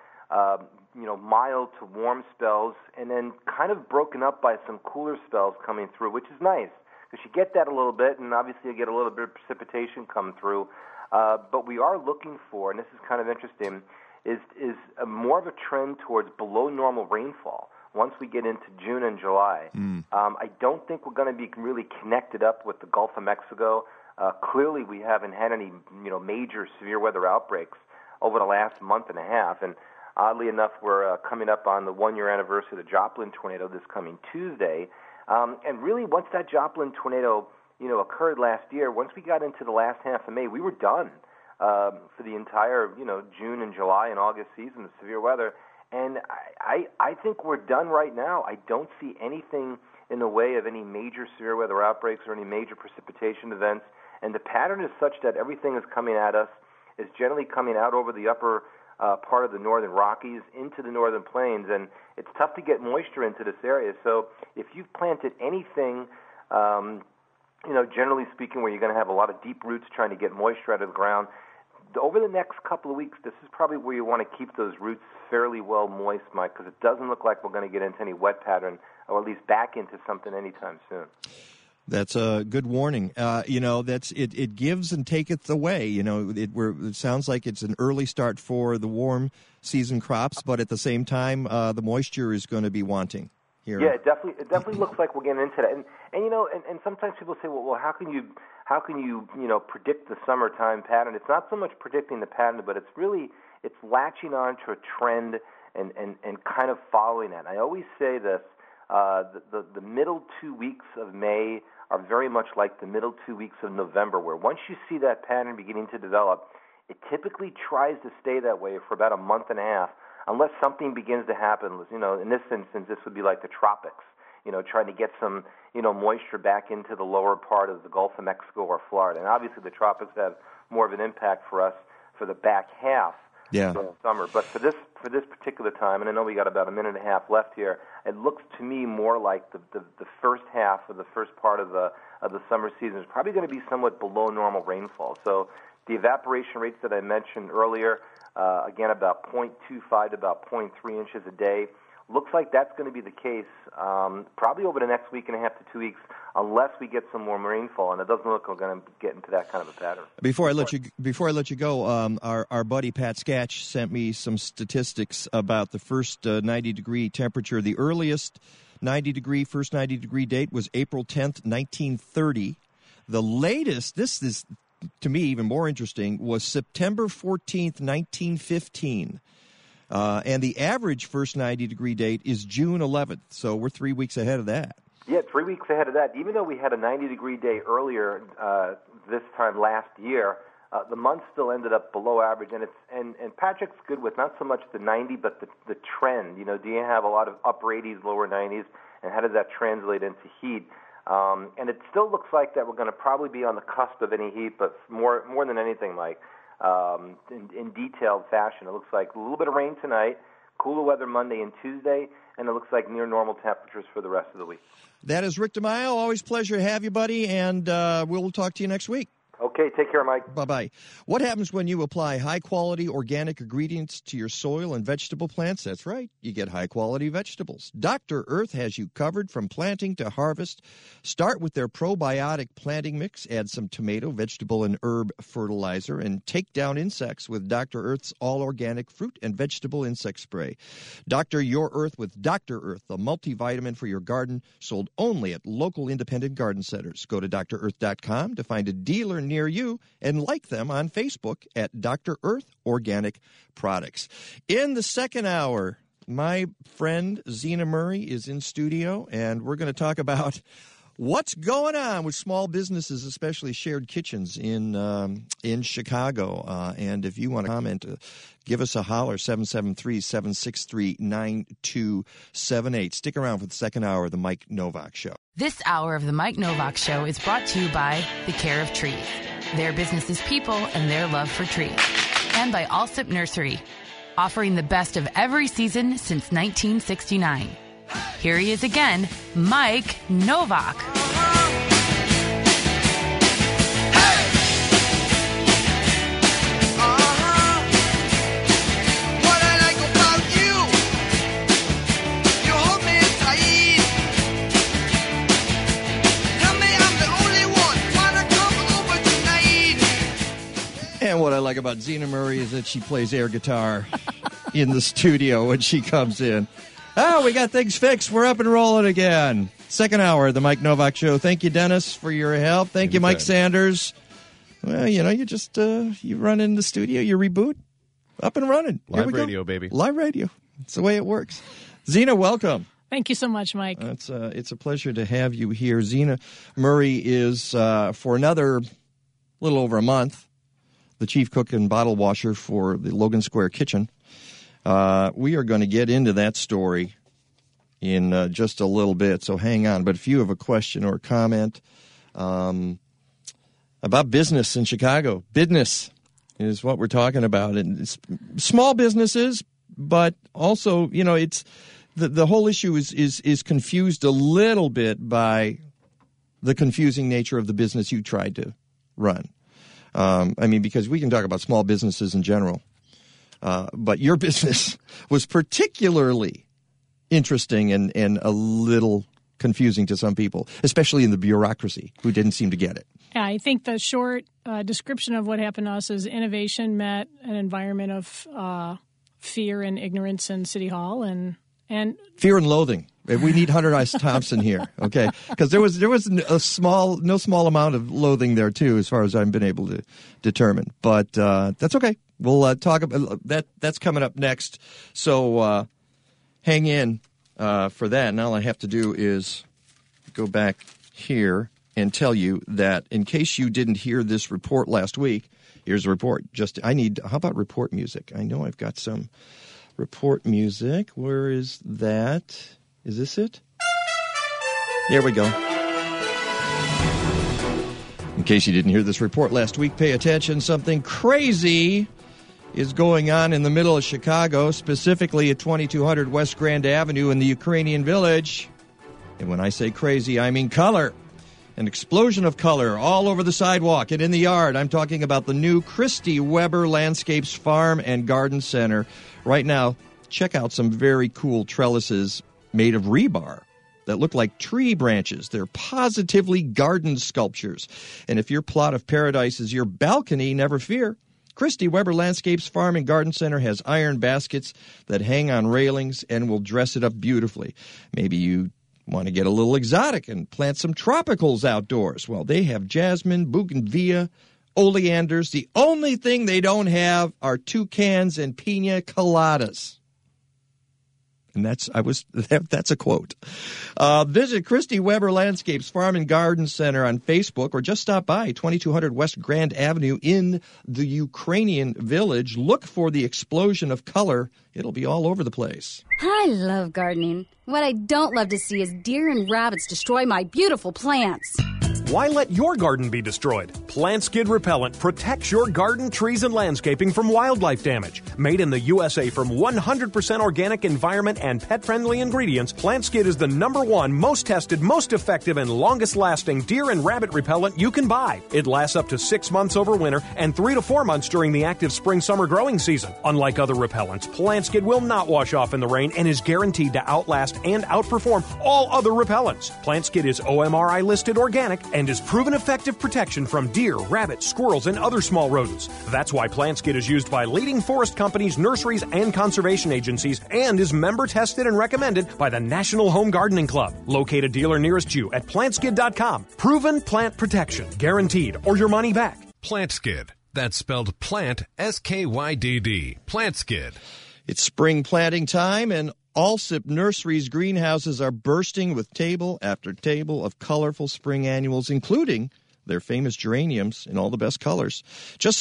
mild to warm spells, and then kind of broken up by some cooler spells coming through, which is nice because you get that a little bit, and obviously you get a little bit of precipitation come through. But we are looking for, and this is kind of interesting, is more of a trend towards below normal rainfall once we get into June and July. I don't think we're going to be really connected up with the Gulf of Mexico. Clearly, we haven't had any major severe weather outbreaks over the last month and a half, and oddly enough, we're coming up on the one-year anniversary of the Joplin tornado this coming Tuesday. And really, once that Joplin tornado, occurred last year, once we got into the last half of May, we were done for the entire, June and July and August season of severe weather. And I think we're done right now. I don't see anything in the way of any major severe weather outbreaks or any major precipitation events. And the pattern is such that everything is coming at us, is generally coming out over the upper part of the northern Rockies into the northern plains, and it's tough to get moisture into this area. So if you've planted anything, generally speaking, where you're going to have a lot of deep roots trying to get moisture out of the ground, over the next couple of weeks, this is probably where you want to keep those roots fairly well moist, Mike, because it doesn't look like we're going to get into any wet pattern, or at least back into something anytime soon. That's a good warning. It gives and taketh away. It sounds like it's an early start for the warm season crops, but at the same time, the moisture is going to be wanting here. Yeah, it definitely looks like we're getting into that. And sometimes people say, well, how can you how can you predict the summertime pattern? It's not so much predicting the pattern, but it's latching on to a trend and kind of following that. And I always say this, the middle 2 weeks of May are very much like the middle 2 weeks of November, where once you see that pattern beginning to develop, it typically tries to stay that way for about a month and a half, unless something begins to happen. In this instance, this would be like the tropics, trying to get some, moisture back into the lower part of the Gulf of Mexico or Florida. And obviously the tropics have more of an impact for us for the back half of the summer. But for this particular time, and I know we got about a minute and a half left here, it looks to me more like the first half of the first part of the summer season is probably going to be somewhat below normal rainfall. So the evaporation rates that I mentioned earlier, again, about 0.25 to about 0.3 inches a day. Looks like that's going to be the case probably over the next week and a half to 2 weeks, unless we get some more rainfall, and it doesn't look like we're going to get into that kind of a pattern. Before I let you go, our buddy Pat Scatch sent me some statistics about the first 90-degree temperature. The earliest 90-degree date was April 10th, 1930. The latest, this is to me even more interesting, was September 14th, 1915. And the average first 90-degree date is June 11th, so we're 3 weeks ahead of that. Yeah, 3 weeks ahead of that. Even though we had a 90-degree day earlier this time last year, the month still ended up below average. And Patrick's good with not so much the 90, but the trend. Do you have a lot of upper 80s, lower 90s, and how does that translate into heat? And it still looks like that we're going to probably be on the cusp of any heat, but more than anything, Mike, in detailed fashion. It looks like a little bit of rain tonight, cooler weather Monday and Tuesday, and it looks like near normal temperatures for the rest of the week. That is Rick DeMaio. Always a pleasure to have you, buddy, and we'll talk to you next week. Okay, take care, Mike. Bye-bye. What happens when you apply high-quality organic ingredients to your soil and vegetable plants? That's right. You get high-quality vegetables. Dr. Earth has you covered from planting to harvest. Start with their probiotic planting mix. Add some tomato, vegetable, and herb fertilizer, and take down insects with Dr. Earth's all-organic fruit and vegetable insect spray. Dr. Your Earth with Dr. Earth, the multivitamin for your garden, sold only at local independent garden centers. Go to drearth.com to find a dealer near you and like them on Facebook at Dr. Earth Organic Products. In the second hour, my friend Zena Murray is in studio, and we're going to talk about what's going on with small businesses, especially shared kitchens in Chicago. And if you want to comment, give us a holler, 773-763-9278. Stick around for the second hour of the Mike Novak Show. This hour of the Mike Novak Show is brought to you by The Care of Trees. Their business is people and their love for trees. And by Allsip Nursery, offering the best of every season since 1969. Here he is again, Mike Novak. And what I like about Zena Murray is that she plays air guitar in the studio when she comes in. Oh, we got things fixed. We're up and rolling again. Second hour of the Mike Novak Show. Thank you, Dennis, for your help. Thank you, Mike Sanders. Well, you just you run in the studio, you reboot, up and running. Live radio, baby. Live radio. It's the way it works. Zena, welcome. Thank you so much, Mike. It's a pleasure to have you here. Zena Murray is, for another little over a month, the chief cook and bottle washer for the Logan Square Kitchen. We are going to get into that story in just a little bit, so hang on. But if you have a question or comment about business in Chicago, business is what we're talking about. And it's small businesses, but also, it's the whole issue is confused a little bit by the confusing nature of the business you tried to run. Because we can talk about small businesses in general. But your business was particularly interesting and a little confusing to some people, especially in the bureaucracy, who didn't seem to get it. Yeah, I think the short description of what happened to us is innovation met an environment of fear and ignorance in City Hall and fear and loathing. We need Hunter S. Thompson here, okay? Because there was no small amount of loathing there too, as far as I've been able to determine. But that's okay. We'll talk about that. That's coming up next. So hang in for that. And all I have to do is go back here and tell you that in case you didn't hear this report last week, here's a report. How about report music? I know I've got some report music. Where is that? Is this it? There we go. In case you didn't hear this report last week, pay attention. Something crazy is going on in the middle of Chicago, specifically at 2200 West Grand Avenue in the Ukrainian Village. And when I say crazy, I mean color. An explosion of color all over the sidewalk and in the yard. I'm talking about the new Christy Weber Landscapes Farm and Garden Center. Right now, check out some very cool trellises made of rebar that look like tree branches. They're positively garden sculptures. And if your plot of paradise is your balcony, never fear. Christy Weber Landscapes Farm and Garden Center has iron baskets that hang on railings and will dress it up beautifully. Maybe you want to get a little exotic and plant some tropicals outdoors. Well, they have jasmine, bougainvillea, oleanders. The only thing they don't have are toucans and pina coladas. And that's a quote. Visit Christy Weber Landscapes Farm and Garden Center on Facebook or just stop by 2200 West Grand Avenue in the Ukrainian Village. Look for the explosion of color. It'll be all over the place. I love gardening. What I don't love to see is deer and rabbits destroy my beautiful plants. Why let your garden be destroyed? Plant Skid Repellent protects your garden, trees, and landscaping from wildlife damage. Made in the USA from 100% organic environment and pet-friendly ingredients, Plant Skid is the #1 most tested, most effective, and longest-lasting deer and rabbit repellent you can buy. It lasts up to 6 months over winter and 3 to 4 months during the active spring-summer growing season. Unlike other repellents, Plant Skid will not wash off in the rain and is guaranteed to outlast and outperform all other repellents. Plant Skid is OMRI listed organic and is proven effective protection from deer, rabbits, squirrels, and other small rodents. That's why Plant Skid is used by leading forest companies, nurseries, and conservation agencies, and is member tested and recommended by the National Home Gardening Club. Locate a dealer nearest you at plantskid.com. Proven plant protection, guaranteed, or your money back. Plant Skid. That's spelled plant, SKYDD. Plant Skid. It's spring planting time, and Allsip Nursery's greenhouses are bursting with table after table of colorful spring annuals, including their famous geraniums in all the best colors. Just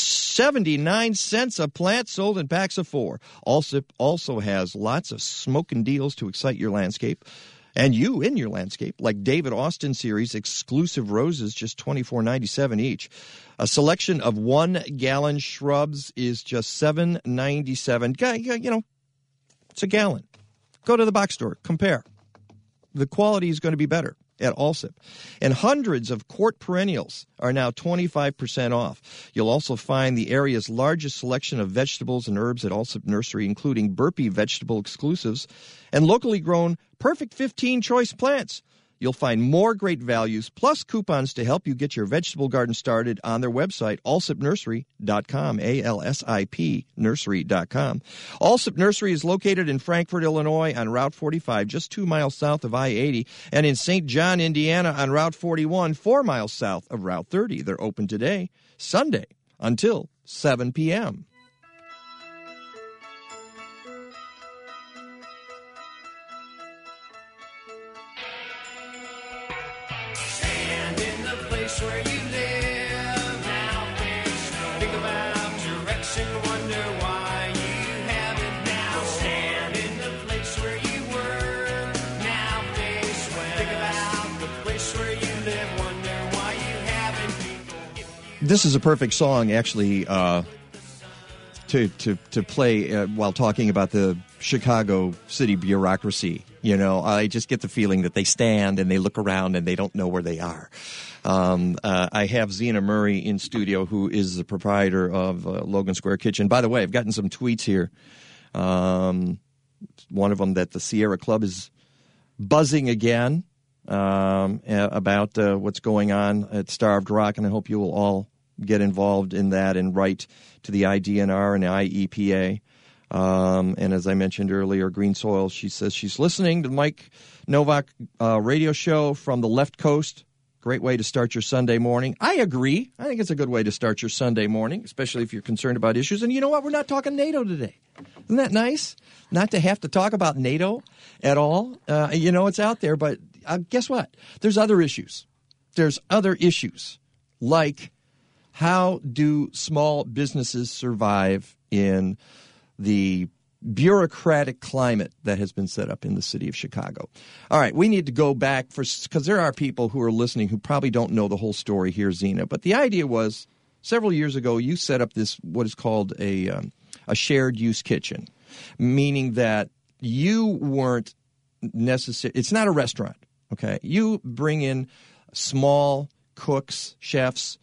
79 cents a plant, sold in packs of 4. Allsip also has lots of smoking deals to excite your landscape and you in your landscape, like David Austin Series exclusive roses, just $24.97 each. A selection of 1-gallon shrubs is just $7.97. You know, it's a gallon. Go to the box store. Compare. The quality is going to be better at Allsip. And hundreds of quart perennials are now 25% off. You'll also find the area's largest selection of vegetables and herbs at Allsip Nursery, including Burpee vegetable exclusives and locally grown Perfect 15 choice plants. You'll find more great values, plus coupons to help you get your vegetable garden started on their website, allsipnursery.com, ALSIP nursery.com. Allsip Nursery is located in Frankfort, Illinois on Route 45, just 2 miles south of I-80, and in St. John, Indiana on Route 41, 4 miles south of Route 30. They're open today, Sunday, until 7 p.m. Where you live now, think about direction, wonder why you haven't now. Stand in the place where you were, now face west. Think about the place where you live, wonder why you haven't. This is a perfect song, actually, to play while talking about the Chicago city bureaucracy. You know, I just get the feeling that they stand and they look around and they don't know where they are. I have Zena Murray in studio, who is the proprietor of Logan Square Kitchen. By the way, I've gotten some tweets here. One of them that the Sierra Club is buzzing again about what's going on at Starved Rock, and I hope you will all get involved in that and write to the IDNR and IEPA. And as I mentioned earlier, Green Soil, she says she's listening to the Mike Novak radio show from the left coast. Great way to start your Sunday morning. I agree. I think it's a good way to start your Sunday morning, especially if you're concerned about issues. And you know what? We're not talking NATO today. Isn't that nice? Not to have to talk about NATO at all. It's out there. But guess what? There's other issues. There's other issues like how do small businesses survive in the bureaucratic climate that has been set up in the city of Chicago. All right, we need to go back because there are people who are listening who probably don't know the whole story here, Zena. But the idea was several years ago you set up this what is called a shared use kitchen, meaning that you weren't necessary. It's not a restaurant. Okay, you bring in small cooks, chefs,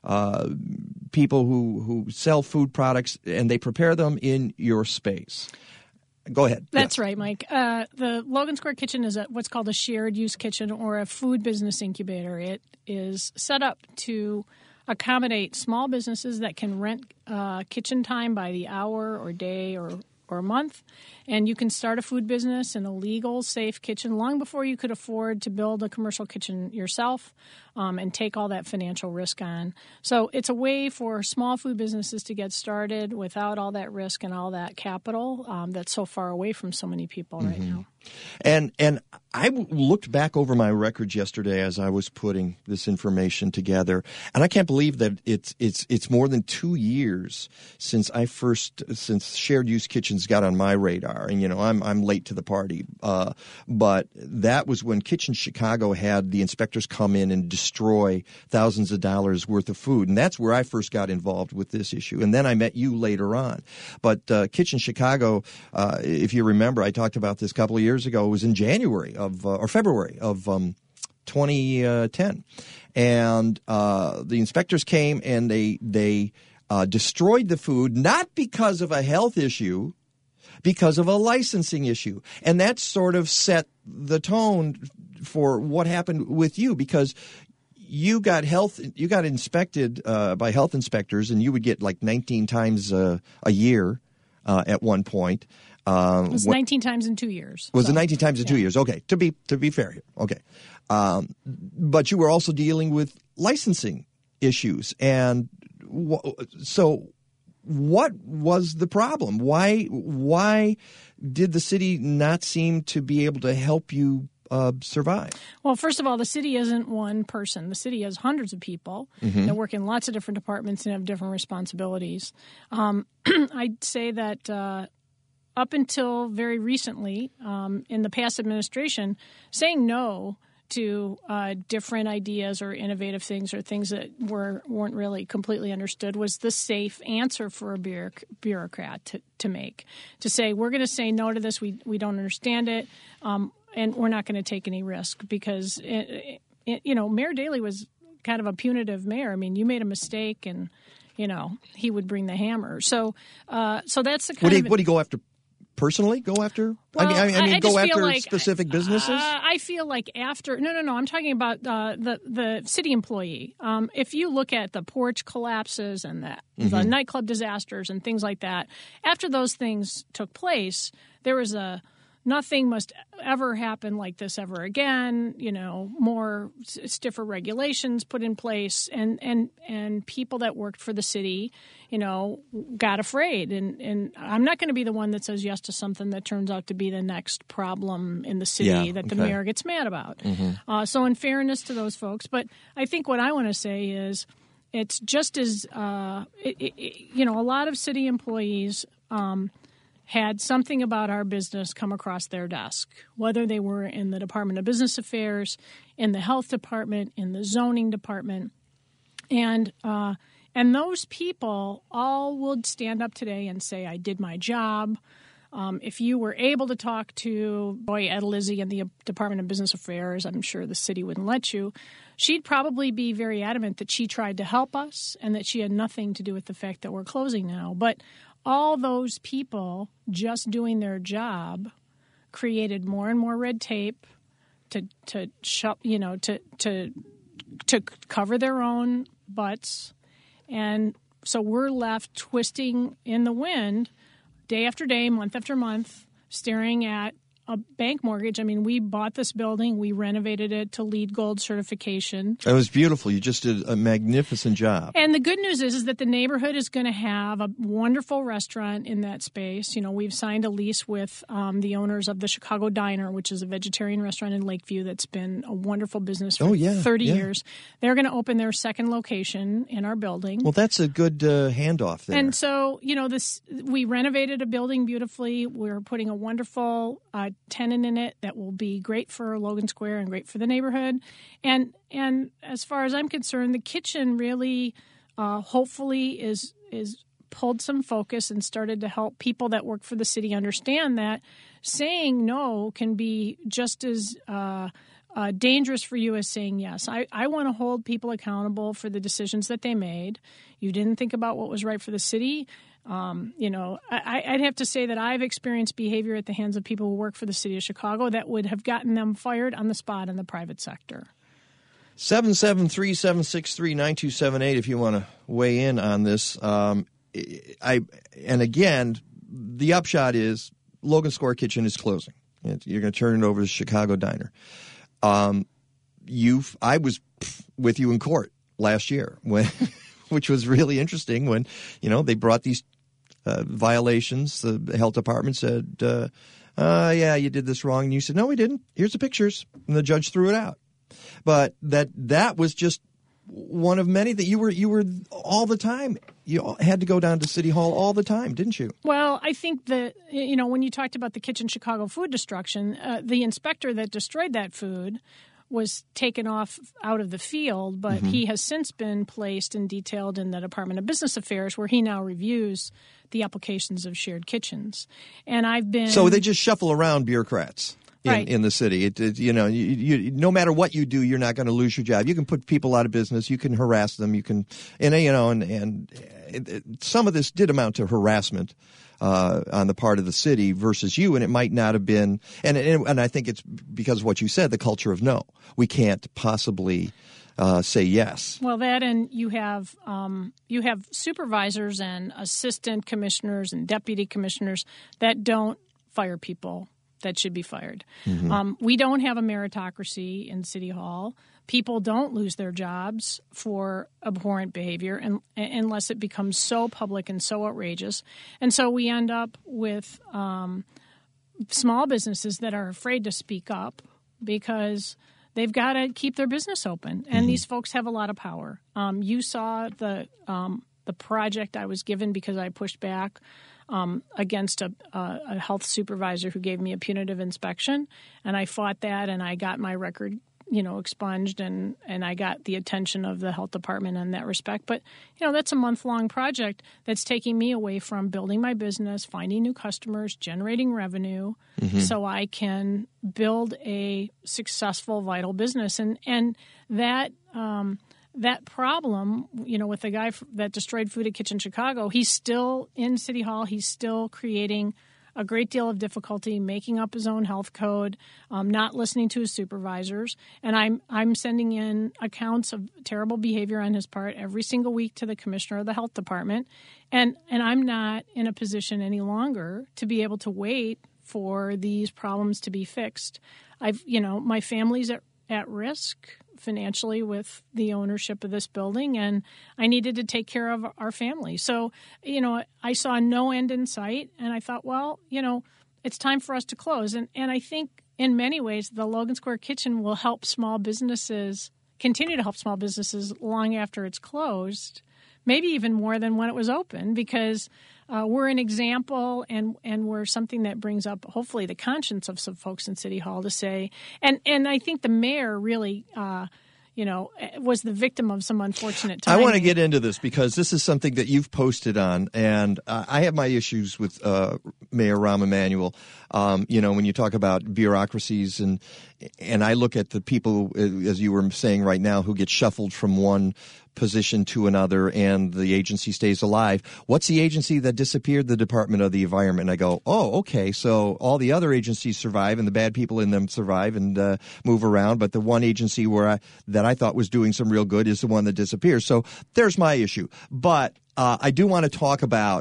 people who sell food products, and they prepare them in your space. Go ahead. That's right, Mike. The Logan Square Kitchen is what's called a shared use kitchen or a food business incubator. It is set up to accommodate small businesses that can rent kitchen time by the hour or day or month. And you can start a food business in a legal, safe kitchen long before you could afford to build a commercial kitchen yourself and take all that financial risk on. So it's a way for small food businesses to get started without all that risk and all that capital that's so far away from so many people right now. And I looked back over my records yesterday as I was putting this information together, and I can't believe that it's more than 2 years since shared use kitchens got on my radar. And I'm late to the party, but that was when Kitchen Chicago had the inspectors come in and destroy thousands of dollars worth of food, and that's where I first got involved with this issue. And then I met you later on. But Kitchen Chicago, if you remember, I talked about this a couple of years ago. It was in January or February of 2010, and the inspectors came and they destroyed the food, not because of a health issue, because of a licensing issue. And that sort of set the tone for what happened with you, because you got inspected by health inspectors, and you would get like 19 times a year at one point. It was 19 times in 2 years. Was it 19 times in 2 years? Okay, to be fair here. Okay. But you were also dealing with licensing issues. And so what was the problem? Why did the city not seem to be able to help you survive? Well, first of all, the city isn't one person. The city has hundreds of people that work in lots of different departments and have different responsibilities. I'd say that up until very recently, in the past administration, saying no to different ideas or innovative things or things that weren't really completely understood was the safe answer for a bureaucrat to make. To say, we're going to say no to this, we don't understand it, and we're not going to take any risk because, Mayor Daley was kind of a punitive mayor. I mean, you made a mistake and, he would bring the hammer. So that's the kind of... Would he go after... Personally, go after? Well, I go after like, specific businesses? I feel like after... No. I'm talking about the city employee. If you look at the porch collapses and the nightclub disasters and things like that, after those things took place, there was nothing must ever happen like this ever again. More stiffer regulations put in place, and people that worked for the city, got afraid. And I'm not going to be the one that says yes to something that turns out to be the next problem in the city the mayor gets mad about. So in fairness to those folks, but I think what I want to say is it's just as a lot of city employees had something about our business come across their desk, whether they were in the Department of Business Affairs, in the Health Department, in the Zoning Department. And those people all would stand up today and say, I did my job. If you were able to talk to Roy Edelizzi in the Department of Business Affairs, I'm sure the city wouldn't let you. She'd probably be very adamant that she tried to help us and that she had nothing to do with the fact that we're closing now. But all those people just doing their job created more and more red tape to cover their own butts, and so we're left twisting in the wind, day after day, month after month, staring at a bank mortgage. I mean, we bought this building. We renovated it to LEED Gold certification. It was beautiful. You just did a magnificent job. And the good news is that the neighborhood is going to have a wonderful restaurant in that space. You know, we've signed a lease with the owners of the Chicago Diner, which is a vegetarian restaurant in Lakeview that's been a wonderful business for 30 years. They're going to open their second location in our building. Well, that's a good handoff there. And so, you know, we renovated a building beautifully. We're putting a wonderful tenant in it that will be great for Logan Square and great for the neighborhood. And as far as I'm concerned, the kitchen really hopefully is pulled some focus and started to help people that work for the city understand that saying no can be just as dangerous for you as saying yes. I want to hold people accountable for the decisions that they made. You didn't think about what was right for the city. You know, I'd have to say that I've experienced behavior at the hands of people who work for the city of Chicago that would have gotten them fired on the spot in the private sector. 773-763-9278 if you want to weigh in on this. And again, the upshot is Logan Square Kitchen is closing. You're going to turn it over to Chicago Diner. I was with you in court last year which was really interesting when, you know, they brought these violations. The health department said, yeah, you did this wrong. And you said, no, we didn't. Here's the pictures. And the judge threw it out. But that was just one of many that you were all the time. You had to go down to City Hall all the time, didn't you? Well, I think that, you know, when you talked about the Kitchen Chicago food destruction, the inspector that destroyed that food was taken out of the field, but he has since been placed and detailed in the Department of Business Affairs, where he now reviews the applications of shared kitchens. And I've been... So they just shuffle around bureaucrats in the city. You know, you no matter what you do, you're not going to lose your job. You can put people out of business. You can harass them. You can, and some of this did amount to harassment on the part of the city versus you, and it might not have been. And I think it's because of what you said, the culture of no. We can't possibly say yes. Well, that, and you have supervisors and assistant commissioners and deputy commissioners that don't fire people that should be fired. We don't have a meritocracy in City Hall. People don't lose their jobs for abhorrent behavior unless it becomes so public and so outrageous. And so we end up with small businesses that are afraid to speak up because they've got to keep their business open. And these folks have a lot of power. You saw the project I was given because I pushed back against a health supervisor who gave me a punitive inspection. And I fought that, and I got my record expunged, and I got the attention of the health department in that respect. But, that's a month-long project that's taking me away from building my business, finding new customers, generating revenue, so I can build a successful, vital business. And that problem, with the guy that destroyed Food at Kitchen Chicago, he's still in City Hall. He's still creating a great deal of difficulty making up his own health code, not listening to his supervisors. And I'm sending in accounts of terrible behavior on his part every single week to the commissioner of the health department. And I'm not in a position any longer to be able to wait for these problems to be fixed. My family's at risk financially with the ownership of this building, and I needed to take care of our family. So, I saw no end in sight, and I thought, well, it's time for us to close. And I think in many ways the Logan Square Kitchen will help small businesses, continue to help small businesses long after it's closed, maybe even more than when it was open, because we're an example and we're something that brings up, hopefully, the conscience of some folks in City Hall to say. And I think the mayor really, was the victim of some unfortunate timing. I want to get into this because this is something that you've posted on, and I have my issues with Mayor Rahm Emanuel. When you talk about bureaucracies, and I look at the people, as you were saying right now, who get shuffled from one position to another and the agency stays alive. What's the agency that disappeared? The Department of the Environment. And I go, oh, okay, so all the other agencies survive and the bad people in them survive and move around, but the one agency that I thought was doing some real good is the one that disappears. So there's my issue. But I do want to talk about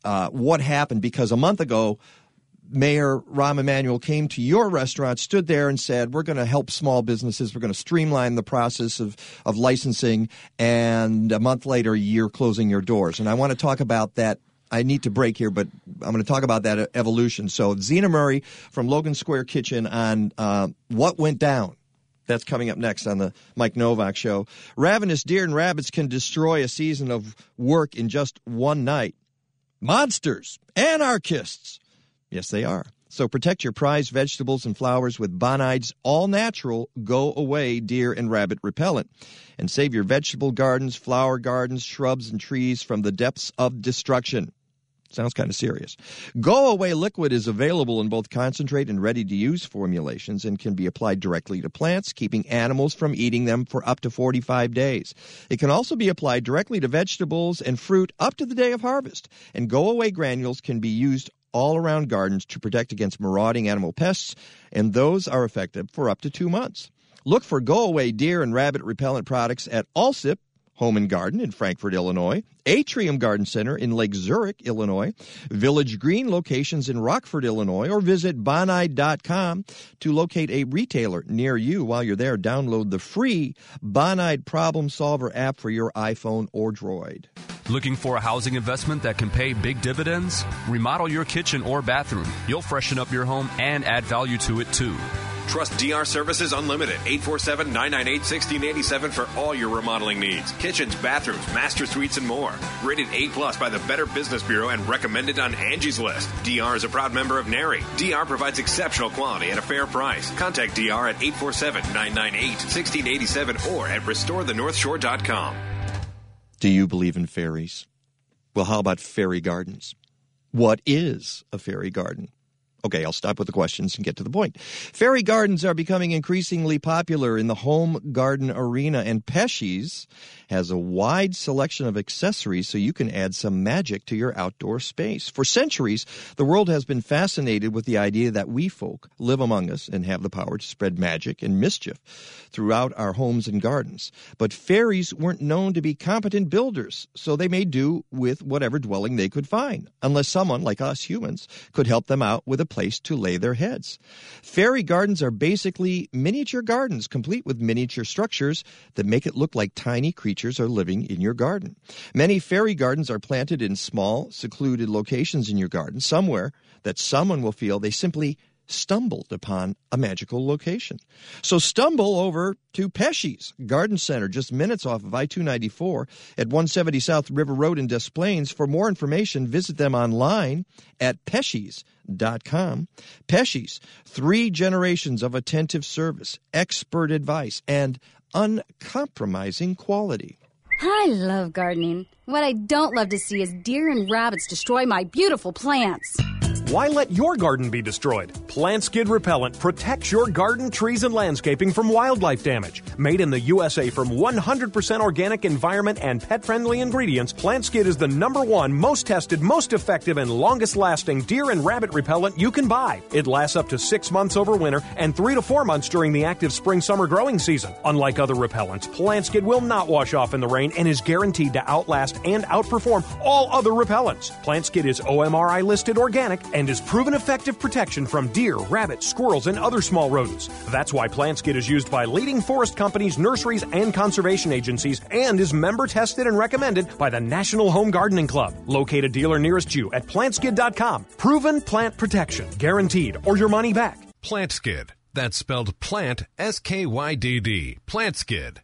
what happened, because a month ago, Mayor Rahm Emanuel came to your restaurant, stood there and said, we're going to help small businesses. We're going to streamline the process of licensing. And a month later, you're closing your doors. And I want to talk about that. I need to break here, but I'm going to talk about that evolution. So Zena Murray from Logan Square Kitchen on what went down. That's coming up next on the Mike Novak Show. Ravenous deer and rabbits can destroy a season of work in just one night. Monsters, anarchists. Yes, they are. So protect your prized vegetables and flowers with Bonide's all-natural go-away deer and rabbit repellent. And save your vegetable gardens, flower gardens, shrubs, and trees from the depths of destruction. Sounds kind of serious. Go-away liquid is available in both concentrate and ready-to-use formulations and can be applied directly to plants, keeping animals from eating them for up to 45 days. It can also be applied directly to vegetables and fruit up to the day of harvest. And go-away granules can be used all around gardens to protect against marauding animal pests, and those are effective for up to 2 months. Look for Go-Away deer and rabbit repellent products at Allsip Home and Garden in Frankfort, Illinois, Atrium Garden Center in Lake Zurich, Illinois, Village Green locations in Rockford, Illinois, or visit Bonide.com to locate a retailer near you. While you're there, download the free Bonide Problem Solver app for your iPhone or Droid. Looking for a housing investment that can pay big dividends? Remodel your kitchen or bathroom. You'll freshen up your home and add value to it, too. Trust DR Services Unlimited, 847-998-1687 for all your remodeling needs. Kitchens, bathrooms, master suites, and more. Rated A+ by the Better Business Bureau and recommended on Angie's List. DR is a proud member of NARI. DR provides exceptional quality at a fair price. Contact DR at 847-998-1687 or at restorethenorthshore.com. Do you believe in fairies? Well, how about fairy gardens? What is a fairy garden? Okay, I'll stop with the questions and get to the point. Fairy gardens are becoming increasingly popular in the home garden arena, and Pesci's has a wide selection of accessories so you can add some magic to your outdoor space. For centuries, the world has been fascinated with the idea that we folk live among us and have the power to spread magic and mischief throughout our homes and gardens. But fairies weren't known to be competent builders, so they made do with whatever dwelling they could find, unless someone like us humans could help them out with a place to lay their heads. Fairy gardens are basically miniature gardens, complete with miniature structures that make it look like tiny creatures are living in your garden. Many fairy gardens are planted in small, secluded locations in your garden, somewhere that someone will feel they simply stumbled upon a magical location. So stumble over to Pesci's Garden Center, just minutes off of I-294 at 170 South River Road in Des Plaines. For more information, visit them online at Pesci's.com. Pesci's, 3 generations of attentive service, expert advice, and uncompromising quality. I love gardening. What I don't love to see is deer and rabbits destroy my beautiful plants. Why let your garden be destroyed? Plant Skid Repellent protects your garden, trees, and landscaping from wildlife damage. Made in the USA from 100% organic environment and pet-friendly ingredients, Plant Skid is the #1 most tested, most effective, and longest-lasting deer and rabbit repellent you can buy. It lasts up to 6 months over winter and 3 to 4 months during the active spring-summer growing season. Unlike other repellents, Plant Skid will not wash off in the rain and is guaranteed to outlast and outperform all other repellents. Plant Skid is OMRI listed organic and is proven effective protection from deer, rabbits, squirrels, and other small rodents. That's why Plant Skid is used by leading forest companies, nurseries, and conservation agencies, and is member tested and recommended by the National Home Gardening Club. Locate a dealer nearest you at plantskid.com. Proven plant protection, guaranteed, or your money back. Plant Skid. That's spelled plant, SKYDD. Plant Skid.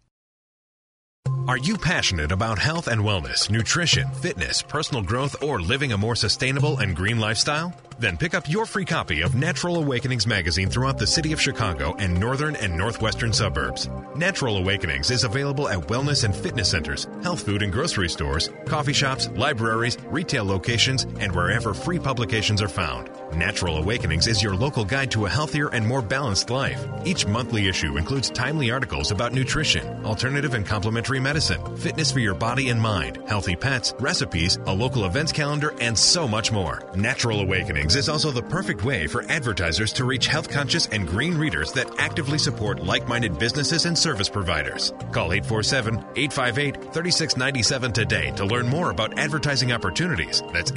Are you passionate about health and wellness, nutrition, fitness, personal growth, or living a more sustainable and green lifestyle? Then pick up your free copy of Natural Awakenings magazine throughout the city of Chicago and northern and northwestern suburbs. Natural Awakenings is available at wellness and fitness centers, health food and grocery stores, coffee shops, libraries, retail locations, and wherever free publications are found. Natural Awakenings is your local guide to a healthier and more balanced life. Each monthly issue includes timely articles about nutrition, alternative and complementary medicine, fitness for your body and mind, healthy pets, recipes, a local events calendar, and so much more. Natural Awakenings Awakenings is also the perfect way for advertisers to reach health-conscious and green readers that actively support like-minded businesses and service providers. Call 847-858-3697 today to learn more about advertising opportunities. That's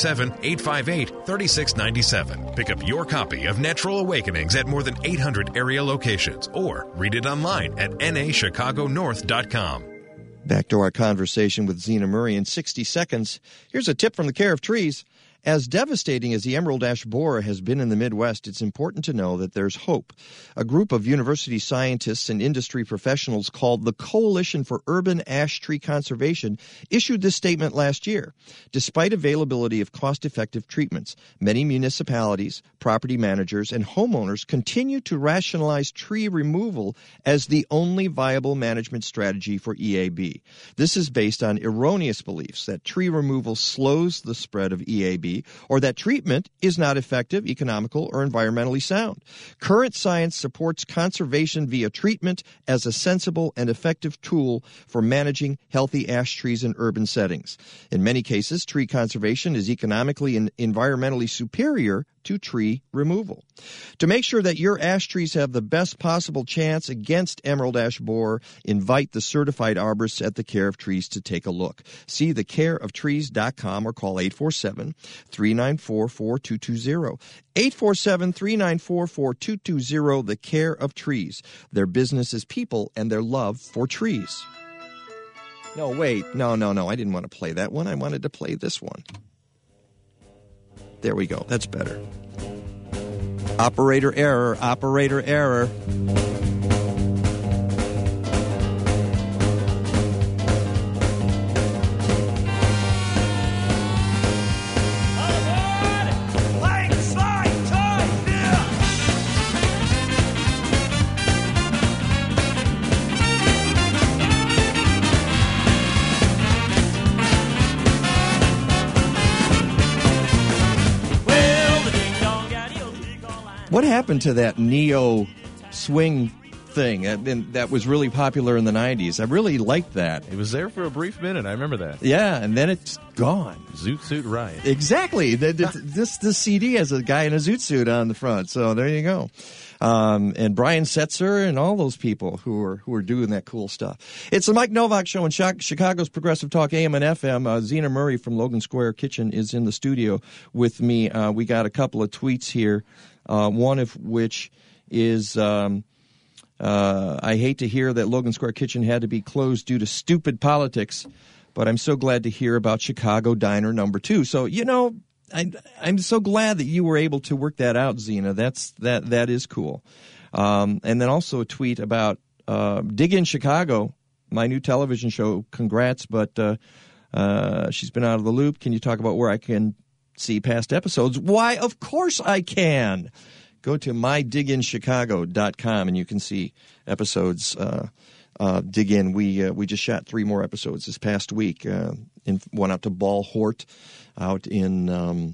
847-858-3697. Pick up your copy of Natural Awakenings at more than 800 area locations or read it online at nachicagonorth.com. Back to our conversation with Zena Murray in 60 seconds. Here's a tip from the Care of Trees. As devastating as the emerald ash borer has been in the Midwest, it's important to know that there's hope. A group of university scientists and industry professionals called the Coalition for Urban Ash Tree Conservation issued this statement last year. Despite availability of cost-effective treatments, many municipalities, property managers, and homeowners continue to rationalize tree removal as the only viable management strategy for EAB. This is based on erroneous beliefs that tree removal slows the spread of EAB, or that treatment is not effective, economical, or environmentally sound. Current science supports conservation via treatment as a sensible and effective tool for managing healthy ash trees in urban settings. In many cases, tree conservation is economically and environmentally superior to tree removal. To make sure that your ash trees have the best possible chance against emerald ash borer, invite the certified arborists at the Care of Trees to take a look. See thecareoftrees.com or call 847-394-4220. 847-394-4220, The Care of Trees. Their business is people and their love for trees. No, wait. No. I didn't want to play that one. I wanted to play this one. There we go. That's better. Operator error. Operator error. What happened to that neo swing thing? And that was really popular in the 90s. I really liked that. It was there for a brief minute. I remember that. Yeah, and then it's gone. Zoot Suit Riot. Exactly. This CD has a guy in a zoot suit on the front. So there you go. And Brian Setzer and all those people who are doing that cool stuff. It's the Mike Novak Show in Chicago's Progressive Talk AM and FM. Zena Murray from Logan Square Kitchen is in the studio with me. We got a couple of tweets here. One of which is, I hate to hear that Logan Square Kitchen had to be closed due to stupid politics, but I'm so glad to hear about Chicago Diner number 2. So, I'm so glad that you were able to work that out, Zena. That is cool. And then also a tweet about Dig in Chicago, my new television show. Congrats, but she's been out of the loop. Can you talk about where I can see past episodes? Why, of course I can. Go to mydiginchicago.com and you can see episodes. Dig in. We just shot 3 more episodes this past week. One out to Ball Hort, out in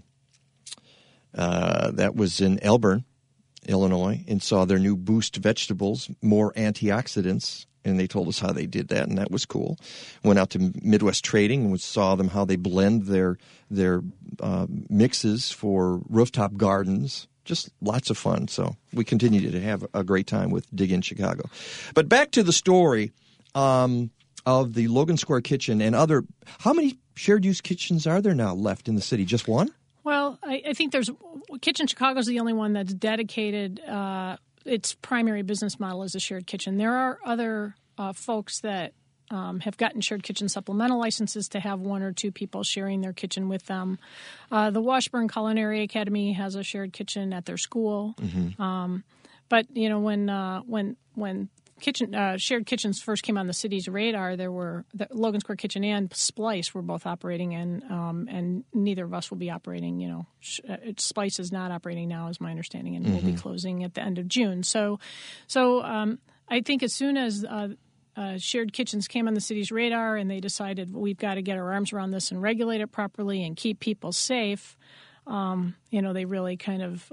that was in Elburn, Illinois, and saw their new Boost vegetables, more antioxidants. And they told us how they did that, and that was cool. Went out to Midwest Trading and saw them how they blend their mixes for rooftop gardens. Just lots of fun. So we continue to have a great time with Dig in Chicago. But back to the story of the Logan Square Kitchen and other. How many shared use kitchens are there now left in the city? Just one? Well, I think there's Kitchen Chicago is the only one that's dedicated. Its primary business model is a shared kitchen. There are other folks that have gotten shared kitchen supplemental licenses to have 1 or 2 people sharing their kitchen with them. The Washburn Culinary Academy has a shared kitchen at their school. Mm-hmm. But when shared kitchens first came on the city's radar, there were Logan Square Kitchen and Splice were both operating, and neither of us will be operating. Splice is not operating now, is my understanding, and will be closing at the end of June. So I think as soon as shared kitchens came on the city's radar and they decided we've got to get our arms around this and regulate it properly and keep people safe, they really kind of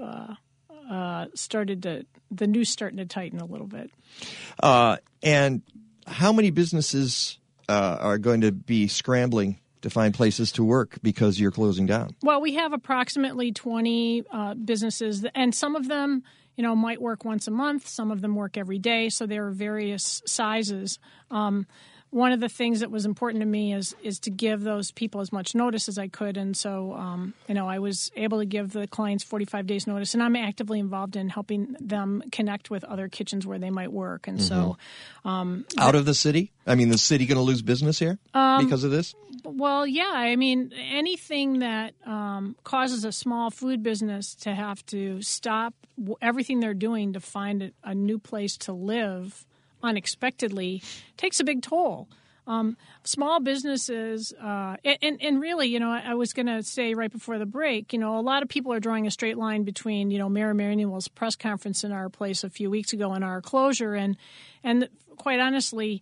the noose starting to tighten a little bit. And how many businesses are going to be scrambling to find places to work because you're closing down? Well, we have approximately 20 businesses, and some of them, might work once a month. Some of them work every day, so there are various sizes. One of the things that was important to me is to give those people as much notice as I could. And so, I was able to give the clients 45 days notice, and I'm actively involved in helping them connect with other kitchens where they might work. And so, out of the city? I mean, the city going to lose business here because of this? Well, yeah. I mean, anything that causes a small food business to have to stop everything they're doing to find a new place to live unexpectedly takes a big toll. Small businesses, and really, I was going to say right before the break, a lot of people are drawing a straight line between, Mayor Emanuel's press conference in our place a few weeks ago and our closure. And quite honestly,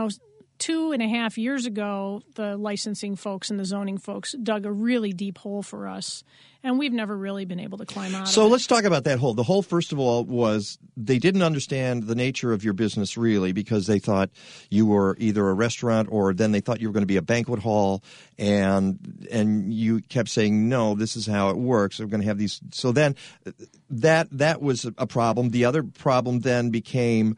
2.5 years ago, the licensing folks and the zoning folks dug a really deep hole for us, and we've never really been able to climb out of it. So let's talk about that hole. The hole, first of all, was they didn't understand the nature of your business really because they thought you were either a restaurant or then they thought you were going to be a banquet hall, and you kept saying, no, this is how it works. We're going to have these. So then that was a problem. The other problem then became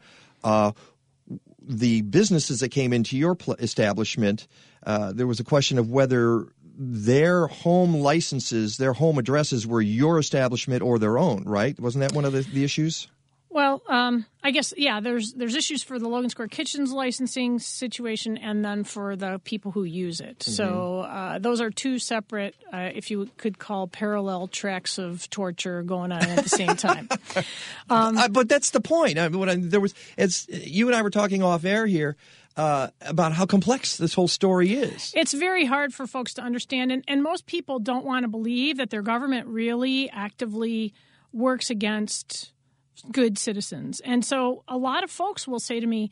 the businesses that came into your establishment. There was a question of whether their home licenses, their home addresses were your establishment or their own, right? Wasn't that one of the issues? Well, I guess, yeah, there's issues for the Logan Square Kitchens licensing situation and then for the people who use it. Mm-hmm. So those are two separate, if you could call parallel tracks of torture going on at the same time. But that's the point. As you and I were talking off air here, about how complex this whole story is. It's very hard for folks to understand, and most people don't want to believe that their government really actively works against good citizens. And so a lot of folks will say to me,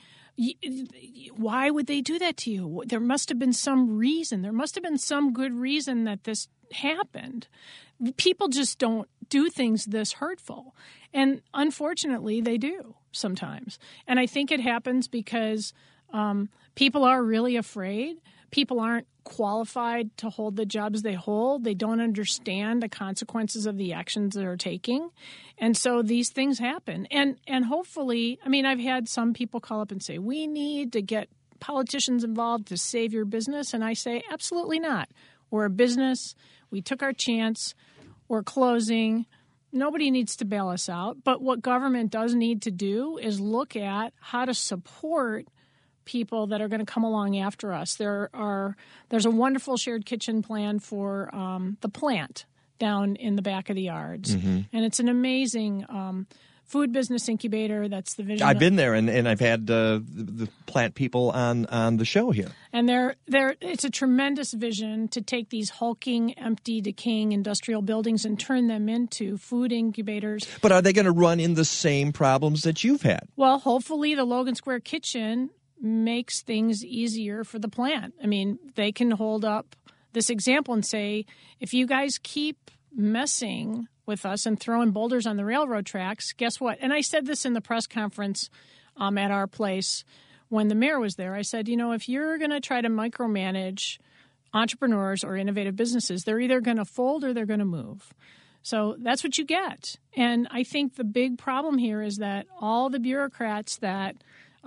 why would they do that to you? There must have been some reason. There must have been some good reason that this happened. People just don't do things this hurtful. And unfortunately, they do sometimes. And I think it happens because people are really afraid. People aren't qualified to hold the jobs they hold. They don't understand the consequences of the actions they're taking. And so these things happen. And hopefully, I mean, I've had some people call up and say, we need to get politicians involved to save your business. And I say, absolutely not. We're a business. We took our chance. We're closing. Nobody needs to bail us out. But what government does need to do is look at how to support people that are going to come along after us. There's a wonderful shared kitchen plan for the plant down in the back of the yards. Mm-hmm. And it's an amazing food business incubator. That's the vision. I've been there, and I've had the plant people on the show here. And it's a tremendous vision to take these hulking, empty, decaying industrial buildings and turn them into food incubators. But are they going to run in the same problems that you've had? Well, hopefully the Logan Square Kitchen makes things easier for the plant. I mean, they can hold up this example and say, if you guys keep messing with us and throwing boulders on the railroad tracks, guess what? And I said this in the press conference at our place when the mayor was there. I said, if you're going to try to micromanage entrepreneurs or innovative businesses, they're either going to fold or they're going to move. So that's what you get. And I think the big problem here is that all the bureaucrats that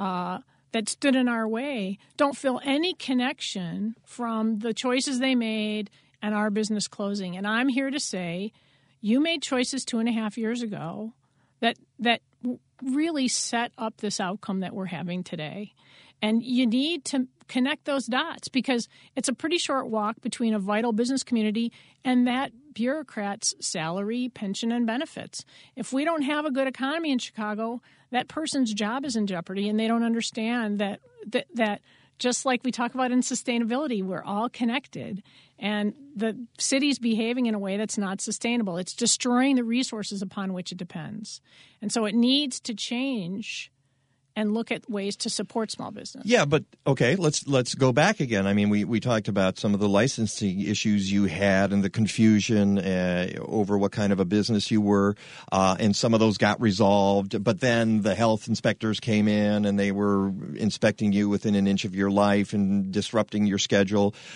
stood in our way don't feel any connection from the choices they made and our business closing. And I'm here to say, you made choices 2.5 years ago that really set up this outcome that we're having today. And you need to connect those dots because it's a pretty short walk between a vital business community and that bureaucrat's salary, pension, and benefits. If we don't have a good economy in Chicago, that person's job is in jeopardy, and they don't understand that just like we talk about in sustainability, we're all connected, and the city's behaving in a way that's not sustainable. It's destroying the resources upon which it depends. And so it needs to change and look at ways to support small business. Yeah, but okay, let's go back again. I mean, we talked about some of the licensing issues you had and the confusion over what kind of a business you were, and some of those got resolved. But then the health inspectors came in and they were inspecting you within an inch of your life and disrupting your schedule.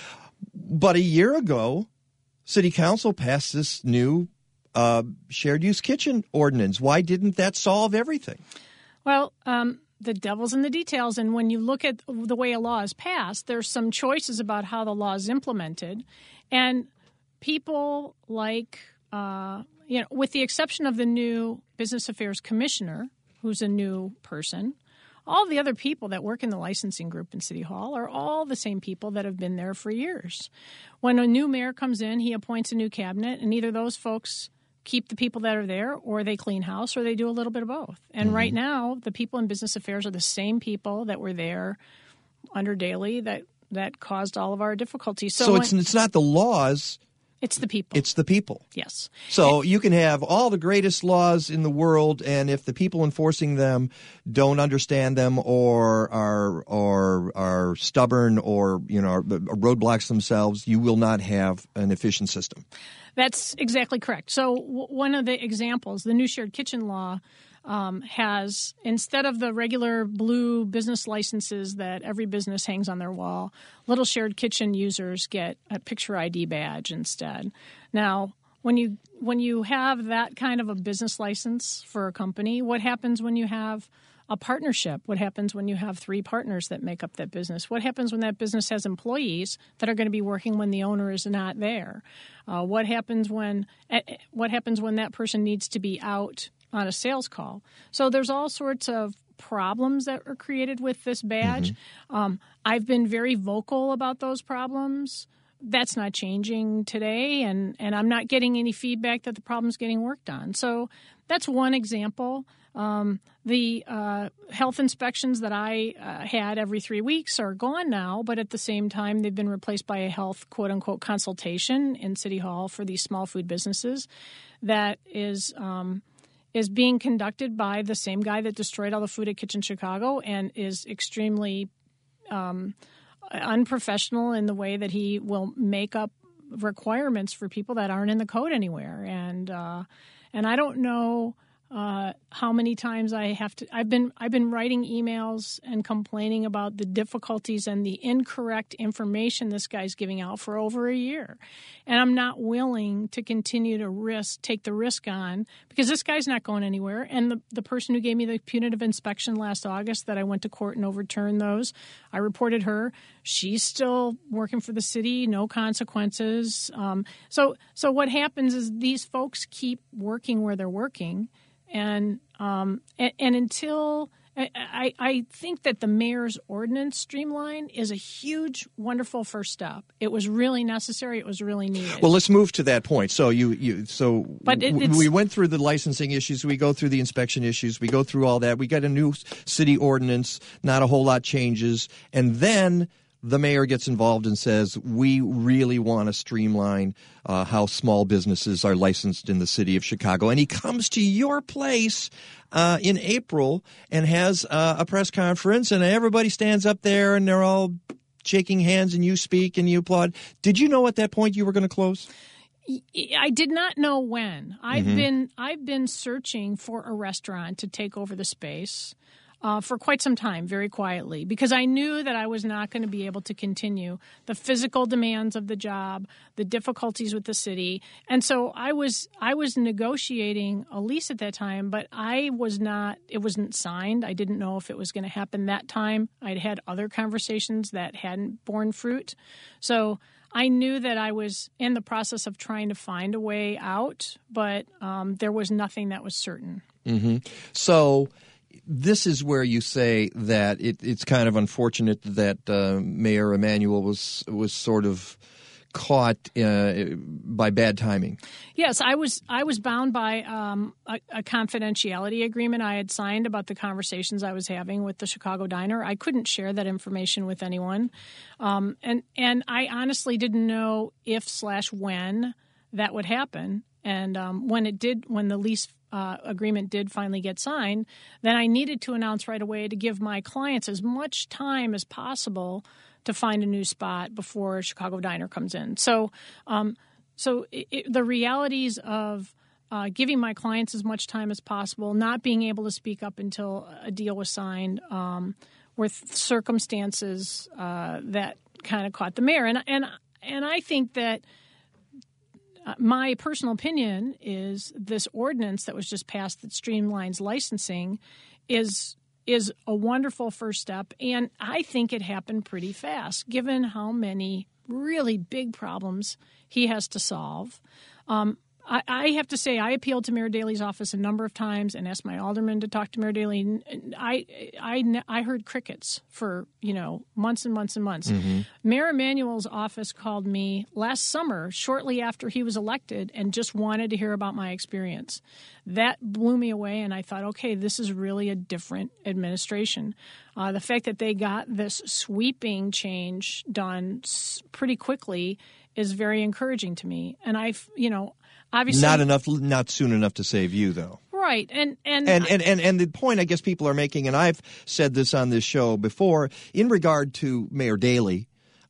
But a year ago, City Council passed this new shared use kitchen ordinance. Why didn't that solve everything? Well, the devil's in the details. And when you look at the way a law is passed, there's some choices about how the law is implemented. And people like, with the exception of the new Business Affairs Commissioner, who's a new person, all the other people that work in the licensing group in City Hall are all the same people that have been there for years. When a new mayor comes in, he appoints a new cabinet, and either those folks keep the people that are there, or they clean house, or they do a little bit of both. And right now, the people in business affairs are the same people that were there under Daley that caused all of our difficulties. So it's not the laws. It's the people. It's the people. Yes. So you can have all the greatest laws in the world, and if the people enforcing them don't understand them or are stubborn or roadblocks themselves, you will not have an efficient system. That's exactly correct. So one of the examples, the new shared kitchen law, has, instead of the regular blue business licenses that every business hangs on their wall, little shared kitchen users get a picture ID badge instead. Now, when you have that kind of a business license for a company, what happens when you have a partnership? What happens when you have 3 partners that make up that business? What happens when that business has employees that are going to be working when the owner is not there? What happens when that person needs to be out on a sales call? So there's all sorts of problems that are created with this badge. I've been very vocal about those problems. That's not changing today, and I'm not getting any feedback that the problem's getting worked on. So that's one example. The health inspections that I had every 3 weeks are gone now, but at the same time, they've been replaced by a health, quote-unquote, consultation in City Hall for these small food businesses that is being conducted by the same guy that destroyed all the food at Kitchen Chicago and is extremely unprofessional in the way that he will make up requirements for people that aren't in the code anywhere. And I don't know how many times I've been writing emails and complaining about the difficulties and the incorrect information this guy's giving out for over a year. And I'm not willing to continue to take the risk on, because this guy's not going anywhere. And the person who gave me the punitive inspection last August that I went to court and overturned those, I reported her. She's still working for the city, no consequences. So what happens is these folks keep working where they're working. And until I think that the mayor's ordinance streamline is a huge, wonderful first step. It was really necessary. It was really needed. Well, let's move to that point. So we went through the licensing issues. We go through the inspection issues. We go through all that. We got a new city ordinance. Not a whole lot changes, and then the mayor gets involved and says, we really want to streamline how small businesses are licensed in the city of Chicago. And he comes to your place in April and has a press conference, and everybody stands up there and they're all shaking hands and you speak and you applaud. Did you know at that point you were going to close? I did not know when. I've been searching for a restaurant to take over the space for quite some time, very quietly, because I knew that I was not going to be able to continue the physical demands of the job, the difficulties with the city. And so I was negotiating a lease at that time, but it wasn't signed. I didn't know if it was going to happen that time. I'd had other conversations that hadn't borne fruit. So I knew that I was in the process of trying to find a way out, but there was nothing that was certain. So this is where you say that it's kind of unfortunate that Mayor Emanuel was sort of caught by bad timing. Yes, I was bound by a confidentiality agreement I had signed about the conversations I was having with the Chicago Diner. I couldn't share that information with anyone, and I honestly didn't know if/when that would happen. And when the lease agreement did finally get signed, then I needed to announce right away to give my clients as much time as possible to find a new spot before Chicago Diner comes in. So the realities of giving my clients as much time as possible, not being able to speak up until a deal was signed, were circumstances that kind of caught the mayor. And I think that my personal opinion is this ordinance that was just passed that streamlines licensing is a wonderful first step, and I think it happened pretty fast, given how many really big problems he has to solve. I have to say, I appealed to Mayor Daley's office a number of times and asked my alderman to talk to Mayor Daley. I heard crickets for months and months and months. Mm-hmm. Mayor Emanuel's office called me last summer, shortly after he was elected, and just wanted to hear about my experience. That blew me away, and I thought, okay, this is really a different administration. The fact that they got this sweeping change done pretty quickly is very encouraging to me. And obviously not soon enough to save you, though. Right. And the point I guess people are making, and I've said this on this show before, in regard to Mayor Daley,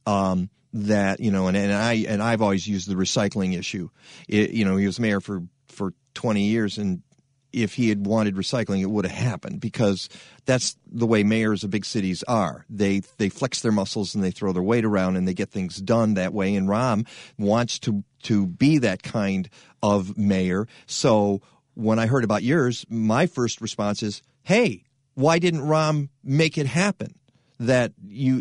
that, and I've always used the recycling issue. He was mayor for 20 years, and if he had wanted recycling, it would have happened, because that's the way mayors of big cities are. They flex their muscles and they throw their weight around and they get things done that way. And Rahm wants to be that kind of mayor. So when I heard about yours, my first response is, hey, why didn't Rahm make it happen? That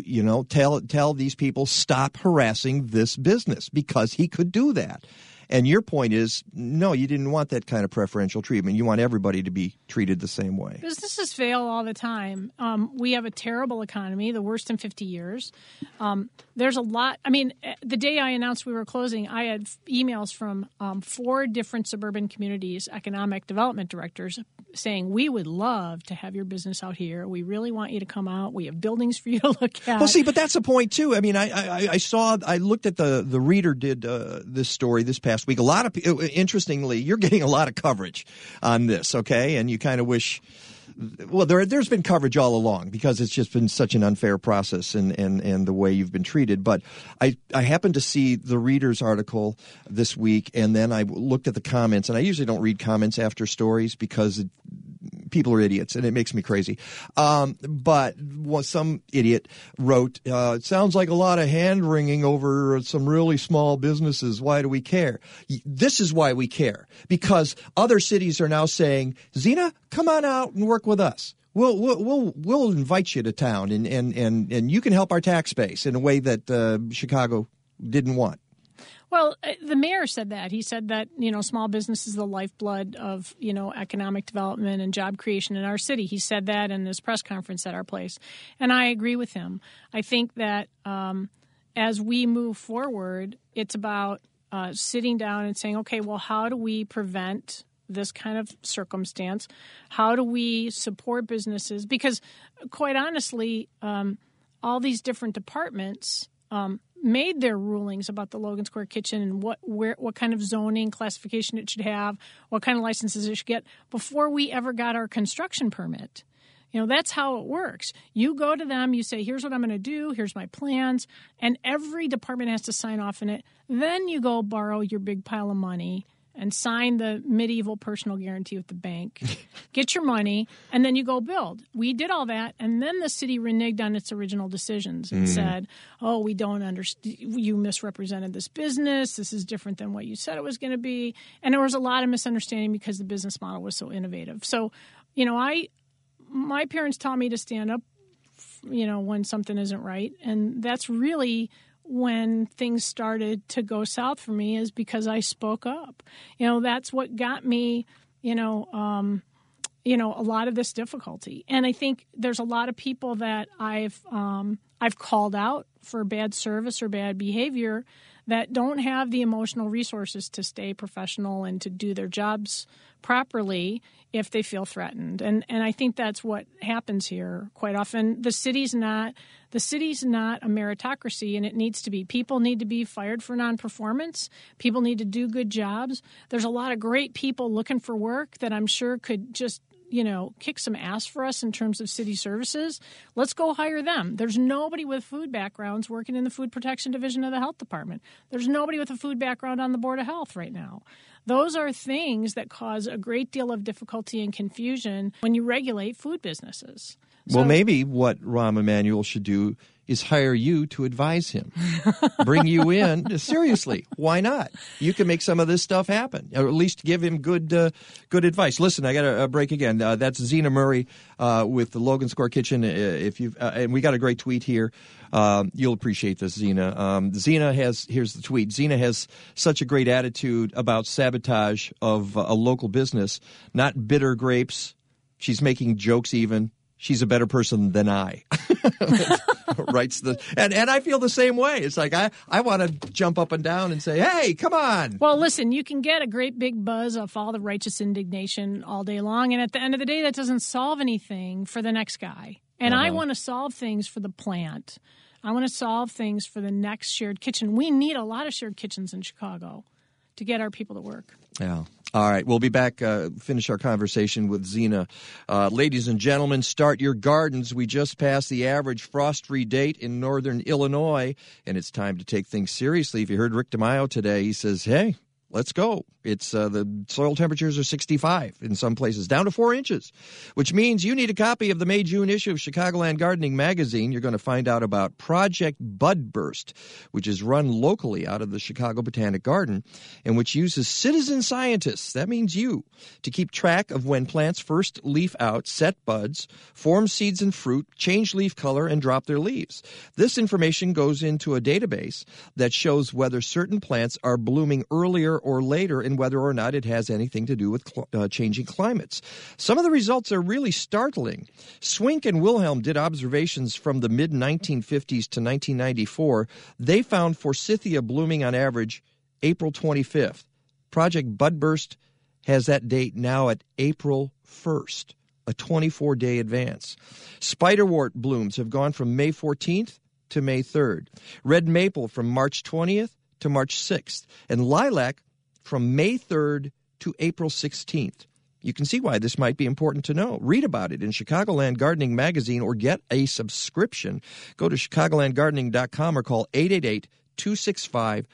tell these people stop harassing this business, because he could do that. And your point is, no, you didn't want that kind of preferential treatment. You want everybody to be treated the same way. Businesses fail all the time. We have a terrible economy, the worst in 50 years. There's a lot. I mean, the day I announced we were closing, I had emails from 4 different suburban communities, economic development directors, saying, we would love to have your business out here. We really want you to come out. We have buildings for you to look at. Well, see, but that's the point, too. I mean, I looked at the Reader did this story this past week. Interestingly, you're getting a lot of coverage on this, okay? And you kind of wish, well, there's been coverage all along, because it's just been such an unfair process and the way you've been treated. But I happened to see the Reader's article this week, and then I looked at the comments, and I usually don't read comments after stories because people are idiots, and it makes me crazy. But some idiot wrote, it sounds like a lot of hand-wringing over some really small businesses. Why do we care? This is why we care, because other cities are now saying, Zena, come on out and work with us. We'll invite you to town, and you can help our tax base in a way that Chicago didn't want. Well, the mayor said that. He said that, small business is the lifeblood of, economic development and job creation in our city. He said that in this press conference at our place. And I agree with him. I think that as we move forward, it's about sitting down and saying, okay, well, how do we prevent this kind of circumstance? How do we support businesses? Because quite honestly, all these different departments made their rulings about the Logan Square Kitchen and what kind of zoning classification it should have, what kind of licenses it should get, before we ever got our construction permit. That's how it works. You go to them, you say, here's what I'm going to do, here's my plans, and every department has to sign off on it. Then you go borrow your big pile of money and sign the medieval personal guarantee with the bank, get your money, and then you go build. We did all that, and then the city reneged on its original decisions and said, oh, we don't understand, you misrepresented this business, this is different than what you said it was going to be. And there was a lot of misunderstanding because the business model was so innovative. So, my parents taught me to stand up, when something isn't right, and that's really when things started to go south for me, is because I spoke up. That's what got me, a lot of this difficulty. And I think there's a lot of people that I've called out for bad service or bad behavior that don't have the emotional resources to stay professional and to do their jobs properly if they feel threatened. And I think that's what happens here quite often. The city's not a meritocracy, and it needs to be. People need to be fired for non-performance. People need to do good jobs. There's a lot of great people looking for work that I'm sure could just kick some ass for us in terms of city services. Let's go hire them. There's nobody with food backgrounds working in the food protection division of the health department. There's nobody with a food background on the Board of Health right now. Those are things that cause a great deal of difficulty and confusion when you regulate food businesses. Well, maybe what Rahm Emanuel should do is hire you to advise him. Bring you in. Seriously, why not? You can make some of this stuff happen, or at least give him good advice. Listen, I got a break again. That's Zena Murray with the Logan Square Kitchen. And we got a great tweet here. You'll appreciate this, Zena. Here's the tweet. Zena has such a great attitude about sabotage of a local business, not bitter grapes. She's making jokes even. She's a better person than I. Writes and I feel the same way. It's like I want to jump up and down and say, hey, come on. Well, listen, you can get a great big buzz off all the righteous indignation all day long. And at the end of the day, that doesn't solve anything for the next guy. And I want to solve things for the plant. I want to solve things for the next shared kitchen. We need a lot of shared kitchens in Chicago to get our people to work. Yeah. All right, we'll be back, finish our conversation with Zena. Ladies and gentlemen, start your gardens. We just passed the average frost-free date in northern Illinois, and it's time to take things seriously. If you heard Rick DeMaio today, he says, hey, let's go. It's the soil temperatures are 65 in some places, down to 4 inches, which means you need a copy of the May-June issue of Chicagoland Gardening Magazine. You're going to find out about Project Budburst, which is run locally out of the Chicago Botanic Garden and which uses citizen scientists, that means you, to keep track of when plants first leaf out, set buds, form seeds and fruit, change leaf color, and drop their leaves. This information goes into a database that shows whether certain plants are blooming earlier or later and whether or not it has anything to do with changing climates. Some of the results are really startling. Swink and Wilhelm did observations from the mid-1950s to 1994. They found forsythia blooming on average April 25th. Project Budburst has that date now at April 1st, a 24-day advance. Spiderwort blooms have gone from May 14th to May 3rd. Red maple from March 20th to March 6th. And lilac from May 3rd to April 16th. You can see why this might be important to know. Read about it in Chicagoland Gardening Magazine or get a subscription. Go to chicagolandgardening.com or call 888-265-3600,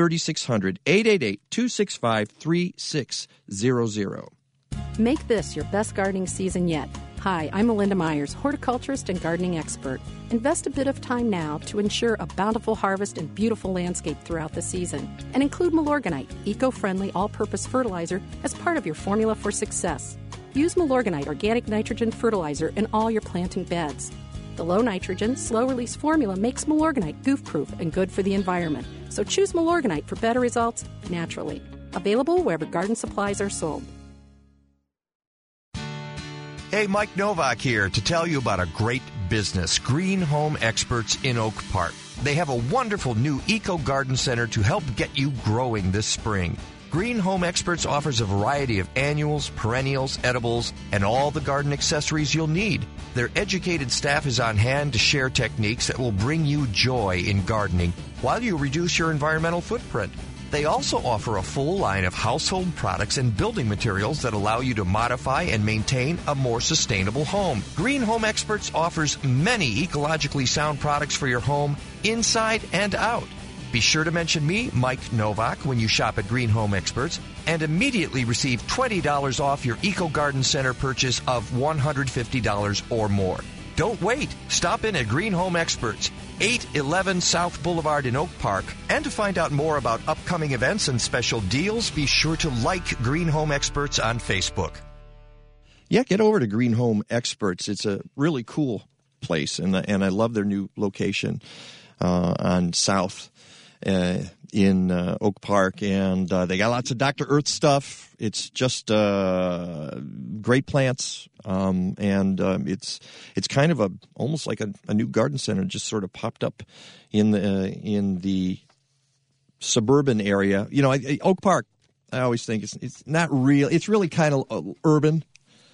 888-265-3600. Make this your best gardening season yet. Hi, I'm Melinda Myers, horticulturist and gardening expert. Invest a bit of time now to ensure a bountiful harvest and beautiful landscape throughout the season. And include Milorganite, eco-friendly all-purpose fertilizer, as part of your formula for success. Use Milorganite organic nitrogen fertilizer in all your planting beds. The low-nitrogen, slow-release formula makes Milorganite goof-proof and good for the environment. So choose Milorganite for better results naturally. Available wherever garden supplies are sold. Hey, Mike Novak here to tell you about a great business, Green Home Experts in Oak Park. They have a wonderful new Eco Garden Center to help get you growing this spring. Green Home Experts offers a variety of annuals, perennials, edibles, and all the garden accessories you'll need. Their educated staff is on hand to share techniques that will bring you joy in gardening while you reduce your environmental footprint. They also offer a full line of household products and building materials that allow you to modify and maintain a more sustainable home. Green Home Experts offers many ecologically sound products for your home, inside and out. Be sure to mention me, Mike Novak, when you shop at Green Home Experts, and immediately receive $20 off your Eco Garden Center purchase of $150 or more. Don't wait. Stop in at Green Home Experts, 811 South Boulevard in Oak Park. And to find out more about upcoming events and special deals, be sure to like Green Home Experts on Facebook. Yeah, get over to Green Home Experts. It's a really cool place, and I love their new location on South in Oak Park, and they got lots of Dr. Earth stuff. It's just great plants, and it's kind of almost like a new garden center just sort of popped up in the suburban area. You know, Oak Park, I always think it's not real. It's really kind of urban,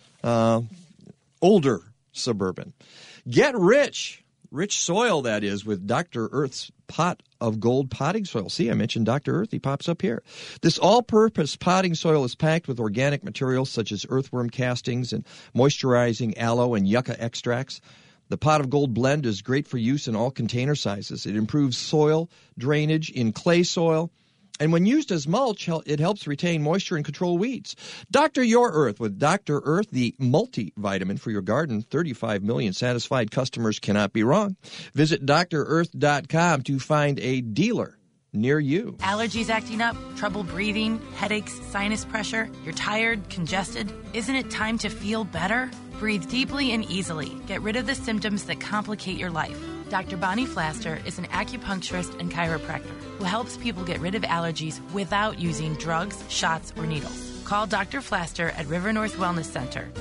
older suburban. Get rich soil, that is, with Dr. Earth's Pot of Gold potting soil. See, I mentioned Dr. Earth. He pops up here. This all-purpose potting soil is packed with organic materials such as earthworm castings and moisturizing aloe and yucca extracts. The Pot of Gold blend is great for use in all container sizes. It improves soil drainage in clay soil, And when used as mulch, it helps retain moisture and control weeds. Dr. Your Earth with Dr. Earth, the multivitamin for your garden. 35 million satisfied customers cannot be wrong. Visit drearth.com to find a dealer near you. Allergies acting up, trouble breathing, headaches, sinus pressure, you're tired, congested. Isn't it time to feel better? Breathe deeply and easily. Get rid of the symptoms that complicate your life. Dr. Bonnie Flaster is an acupuncturist and chiropractor who helps people get rid of allergies without using drugs, shots, or needles. Call Dr. Flaster at River North Wellness Center,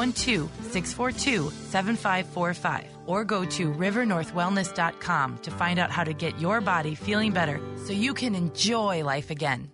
312-642-7545, or go to rivernorthwellness.com to find out how to get your body feeling better so you can enjoy life again.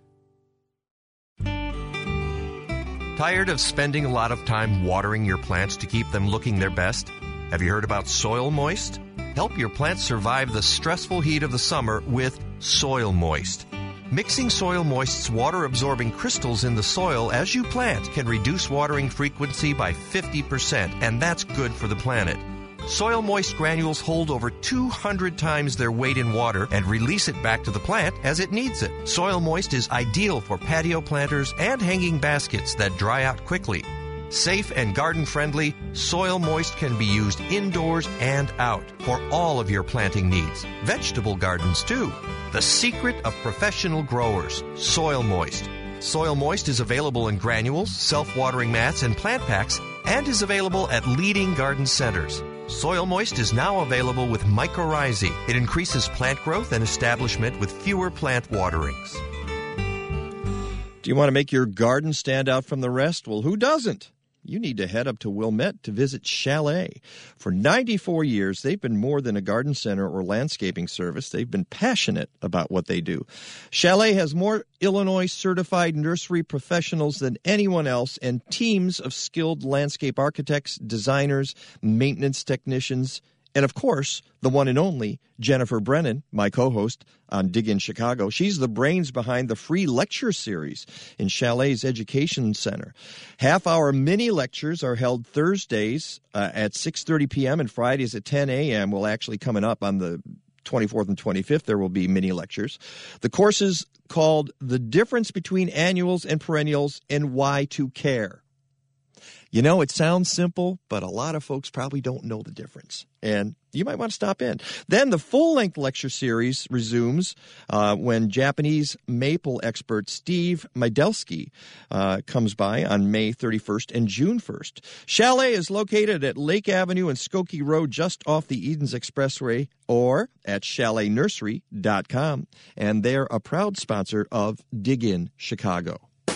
Tired of spending a lot of time watering your plants to keep them looking their best? Have you heard about Soil Moist? Help your plants survive the stressful heat of the summer with Soil Moist. Mixing Soil Moist's water-absorbing crystals in the soil as you plant can reduce watering frequency by 50%, and that's good for the planet. Soil Moist granules hold over 200 times their weight in water and release it back to the plant as it needs it. Soil Moist is ideal for patio planters and hanging baskets that dry out quickly. Safe and garden-friendly, Soil Moist can be used indoors and out for all of your planting needs. Vegetable gardens, too. The secret of professional growers, Soil Moist. Soil Moist is available in granules, self-watering mats, and plant packs, and is available at leading garden centers. Soil Moist is now available with mycorrhizae. It increases plant growth and establishment with fewer plant waterings. Do you want to make your garden stand out from the rest? Well, who doesn't? You need to head up to Wilmette to visit Chalet. For 94 years, they've been more than a garden center or landscaping service. They've been passionate about what they do. Chalet has more Illinois-certified nursery professionals than anyone else and teams of skilled landscape architects, designers, maintenance technicians, and, of course, the one and only Jennifer Brennan, my co-host on Dig in Chicago. She's the brains behind the free lecture series in Chalet's Education Center. Half-hour mini lectures are held Thursdays at 6:30 p.m. and Fridays at 10 a.m. Well, actually, coming up on the 24th and 25th, there will be mini lectures. The course is called The Difference Between Annuals and Perennials and Why to Care. You know, it sounds simple, but a lot of folks probably don't know the difference. And you might want to stop in. Then the full-length lecture series resumes when Japanese maple expert Steve Mydelsky comes by on May 31st and June 1st. Chalet is located at Lake Avenue and Skokie Road just off the Edens Expressway or at chaletnursery.com. And they're a proud sponsor of Dig In Chicago.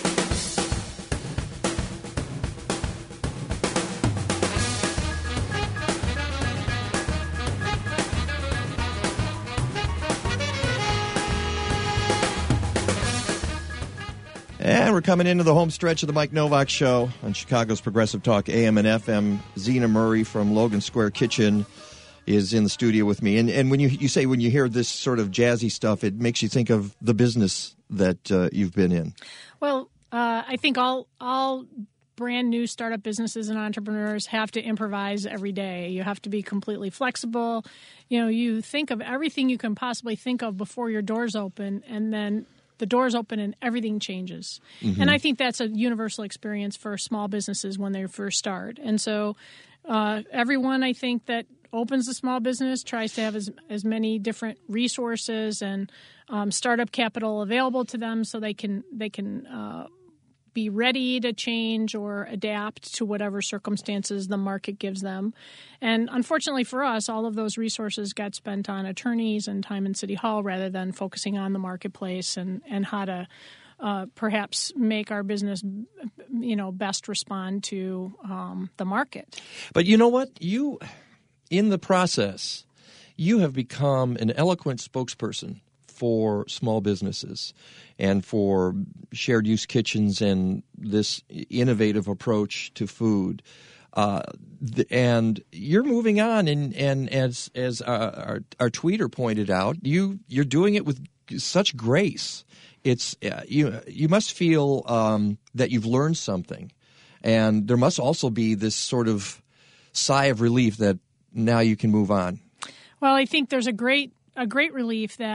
And we're coming into the home stretch of the Mike Novak Show on Chicago's Progressive Talk, AM and FM. Zena Murray from Logan Square Kitchen is in the studio with me. And when you say when you hear this sort of jazzy stuff, it makes you think of the business that you've been in. Well, I think all brand new startup businesses and entrepreneurs have to improvise every day. You have to be completely flexible. You know, you think of everything you can possibly think of before your doors open, and then the doors open and everything changes. Mm-hmm. And I think that's a universal experience for small businesses when they first start. And so everyone, I think, that opens a small business tries to have as many different resources and startup capital available to them so they can be ready to change or adapt to whatever circumstances the market gives them. And unfortunately for us, all of those resources got spent on attorneys and time in City Hall rather than focusing on the marketplace and how to perhaps make our business, best respond to the market. But you know what? In the process, you have become an eloquent spokesperson for small businesses and for shared use kitchens and this innovative approach to food. And you're moving on, and as our tweeter pointed out, you're doing it with such grace. It's you must feel that you've learned something, and there must also be this sort of sigh of relief that now you can move on. Well, I think there's a great relief that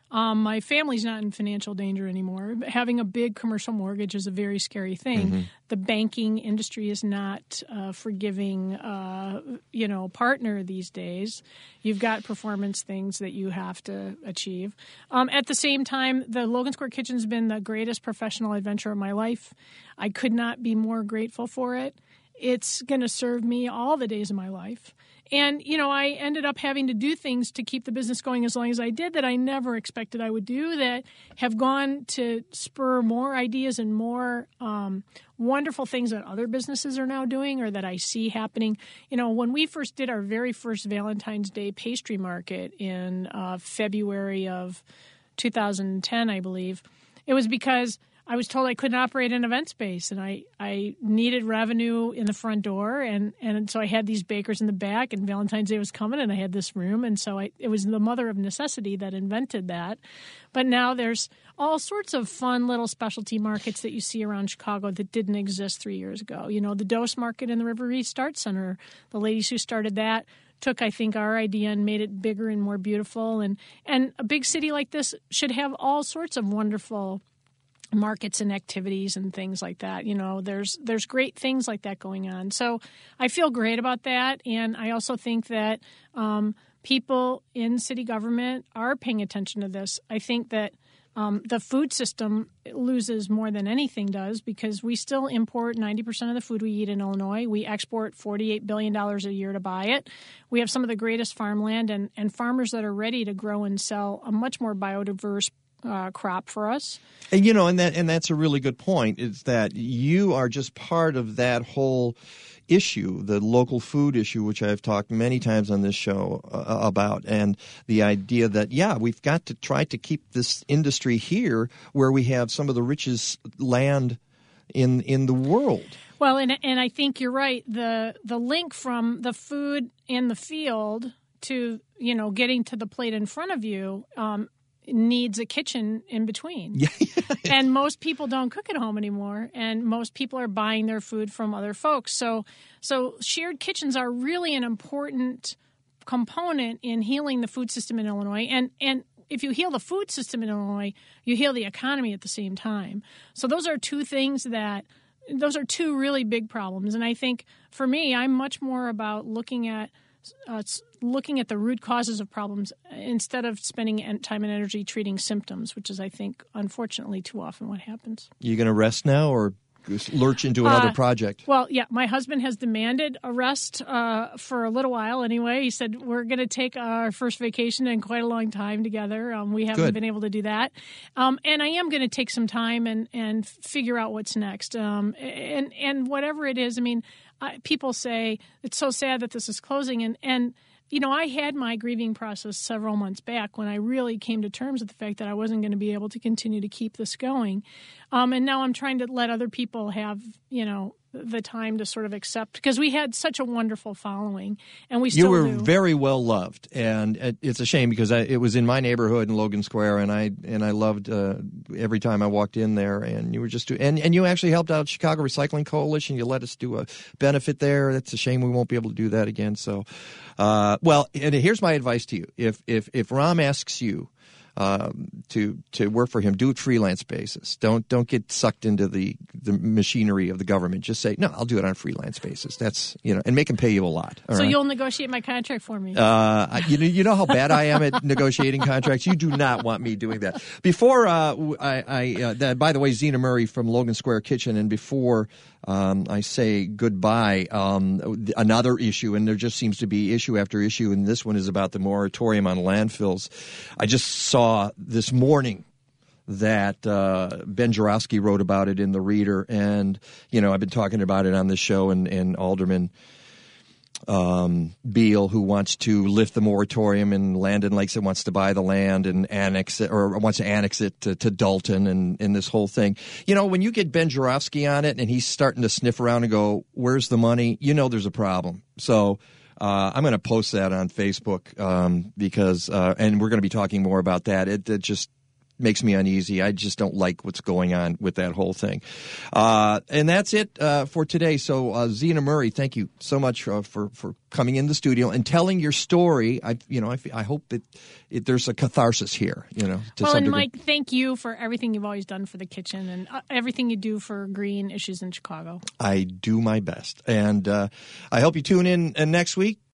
My family's not in financial danger anymore. Having a big commercial mortgage is a very scary thing. Mm-hmm. The banking industry is not a forgiving, partner these days. You've got performance things that you have to achieve. At the same time, the Logan Square Kitchen's been the greatest professional adventure of my life. I could not be more grateful for it. It's going to serve me all the days of my life. And, I ended up having to do things to keep the business going as long as I did that I never expected I would do, that have gone to spur more ideas and more wonderful things that other businesses are now doing or that I see happening. When we first did our very first Valentine's Day pastry market in February of 2010, I believe, it was because I was told I couldn't operate an event space, and I needed revenue in the front door, and so I had these bakers in the back, and Valentine's Day was coming, and I had this room, and so it was the mother of necessity that invented that. But now there's all sorts of fun little specialty markets that you see around Chicago that didn't exist 3 years ago. The Dose Market in the River East Art Center, the ladies who started that took, I think, our idea and made it bigger and more beautiful, and a big city like this should have all sorts of wonderful markets and activities and things like that. There's great things like that going on. So I feel great about that. And I also think that people in city government are paying attention to this. I think that the food system loses more than anything does because we still import 90% of the food we eat in Illinois. We export $48 billion a year to buy it. We have some of the greatest farmland and farmers that are ready to grow and sell a much more biodiverse crop for us. And that's a really good point, is that you are just part of that whole issue, the local food issue, which I've talked many times on this show about, and the idea that, we've got to try to keep this industry here where we have some of the richest land in the world. Well, and I think you're right. The link from the food in the field to, getting to the plate in front of you needs a kitchen in between. And most people don't cook at home anymore, and most people are buying their food from other folks. So shared kitchens are really an important component in healing the food system in Illinois. And if you heal the food system in Illinois, you heal the economy at the same time. So those are two really big problems. And I think for me, I'm much more about looking at the root causes of problems instead of spending time and energy treating symptoms, which is, I think, unfortunately too often what happens. You going to rest now or lurch into another project? Well, my husband has demanded a rest for a little while anyway. He said we're going to take our first vacation in quite a long time together. We haven't been able to do that. And I am going to take some time and figure out what's next. And whatever it is, people say it's so sad that this is closing. And I had my grieving process several months back when I really came to terms with the fact that I wasn't going to be able to continue to keep this going. And now I'm trying to let other people have, the time to sort of accept, because we had such a wonderful following, and we still do. You were very well loved, and it's a shame because it was in my neighborhood in Logan Square, and I loved every time I walked in there. And you were just and you actually helped out Chicago Recycling Coalition. You let us do a benefit there. That's a shame we won't be able to do that again. So, and here's my advice to you: if Ram asks you to work for him, do it freelance basis. Don't get sucked into the machinery of the government. Just say, no, I'll do it on a freelance basis. That's, and make him pay you a lot. So you'll negotiate my contract for me. You know how bad I am at negotiating contracts? You do not want me doing that. Before, by the way, Zena Murray from Logan Square Kitchen, and before I say goodbye, another issue, and there just seems to be issue after issue, and this one is about the moratorium on landfills. I just saw this morning that Ben Joravsky wrote about it in the Reader, and I've been talking about it on this show, and Alderman Beal, who wants to lift the moratorium, and Landon Lakes that wants to buy the land and annex it, or wants to annex it to Dalton, and this whole thing. When you get Ben Joravsky on it and he's starting to sniff around and go, where's the money? There's a problem. So I'm going to post that on Facebook because and we're going to be talking more about that. makes me uneasy. I just don't like what's going on with that whole thing. And that's it for today. So Zena Murray, thank you so much for coming in the studio and telling your story. I hope that there's a catharsis here. Well, and Mike, thank you for everything you've always done for the kitchen and everything you do for green issues in Chicago. I do my best, and I hope you tune in next week.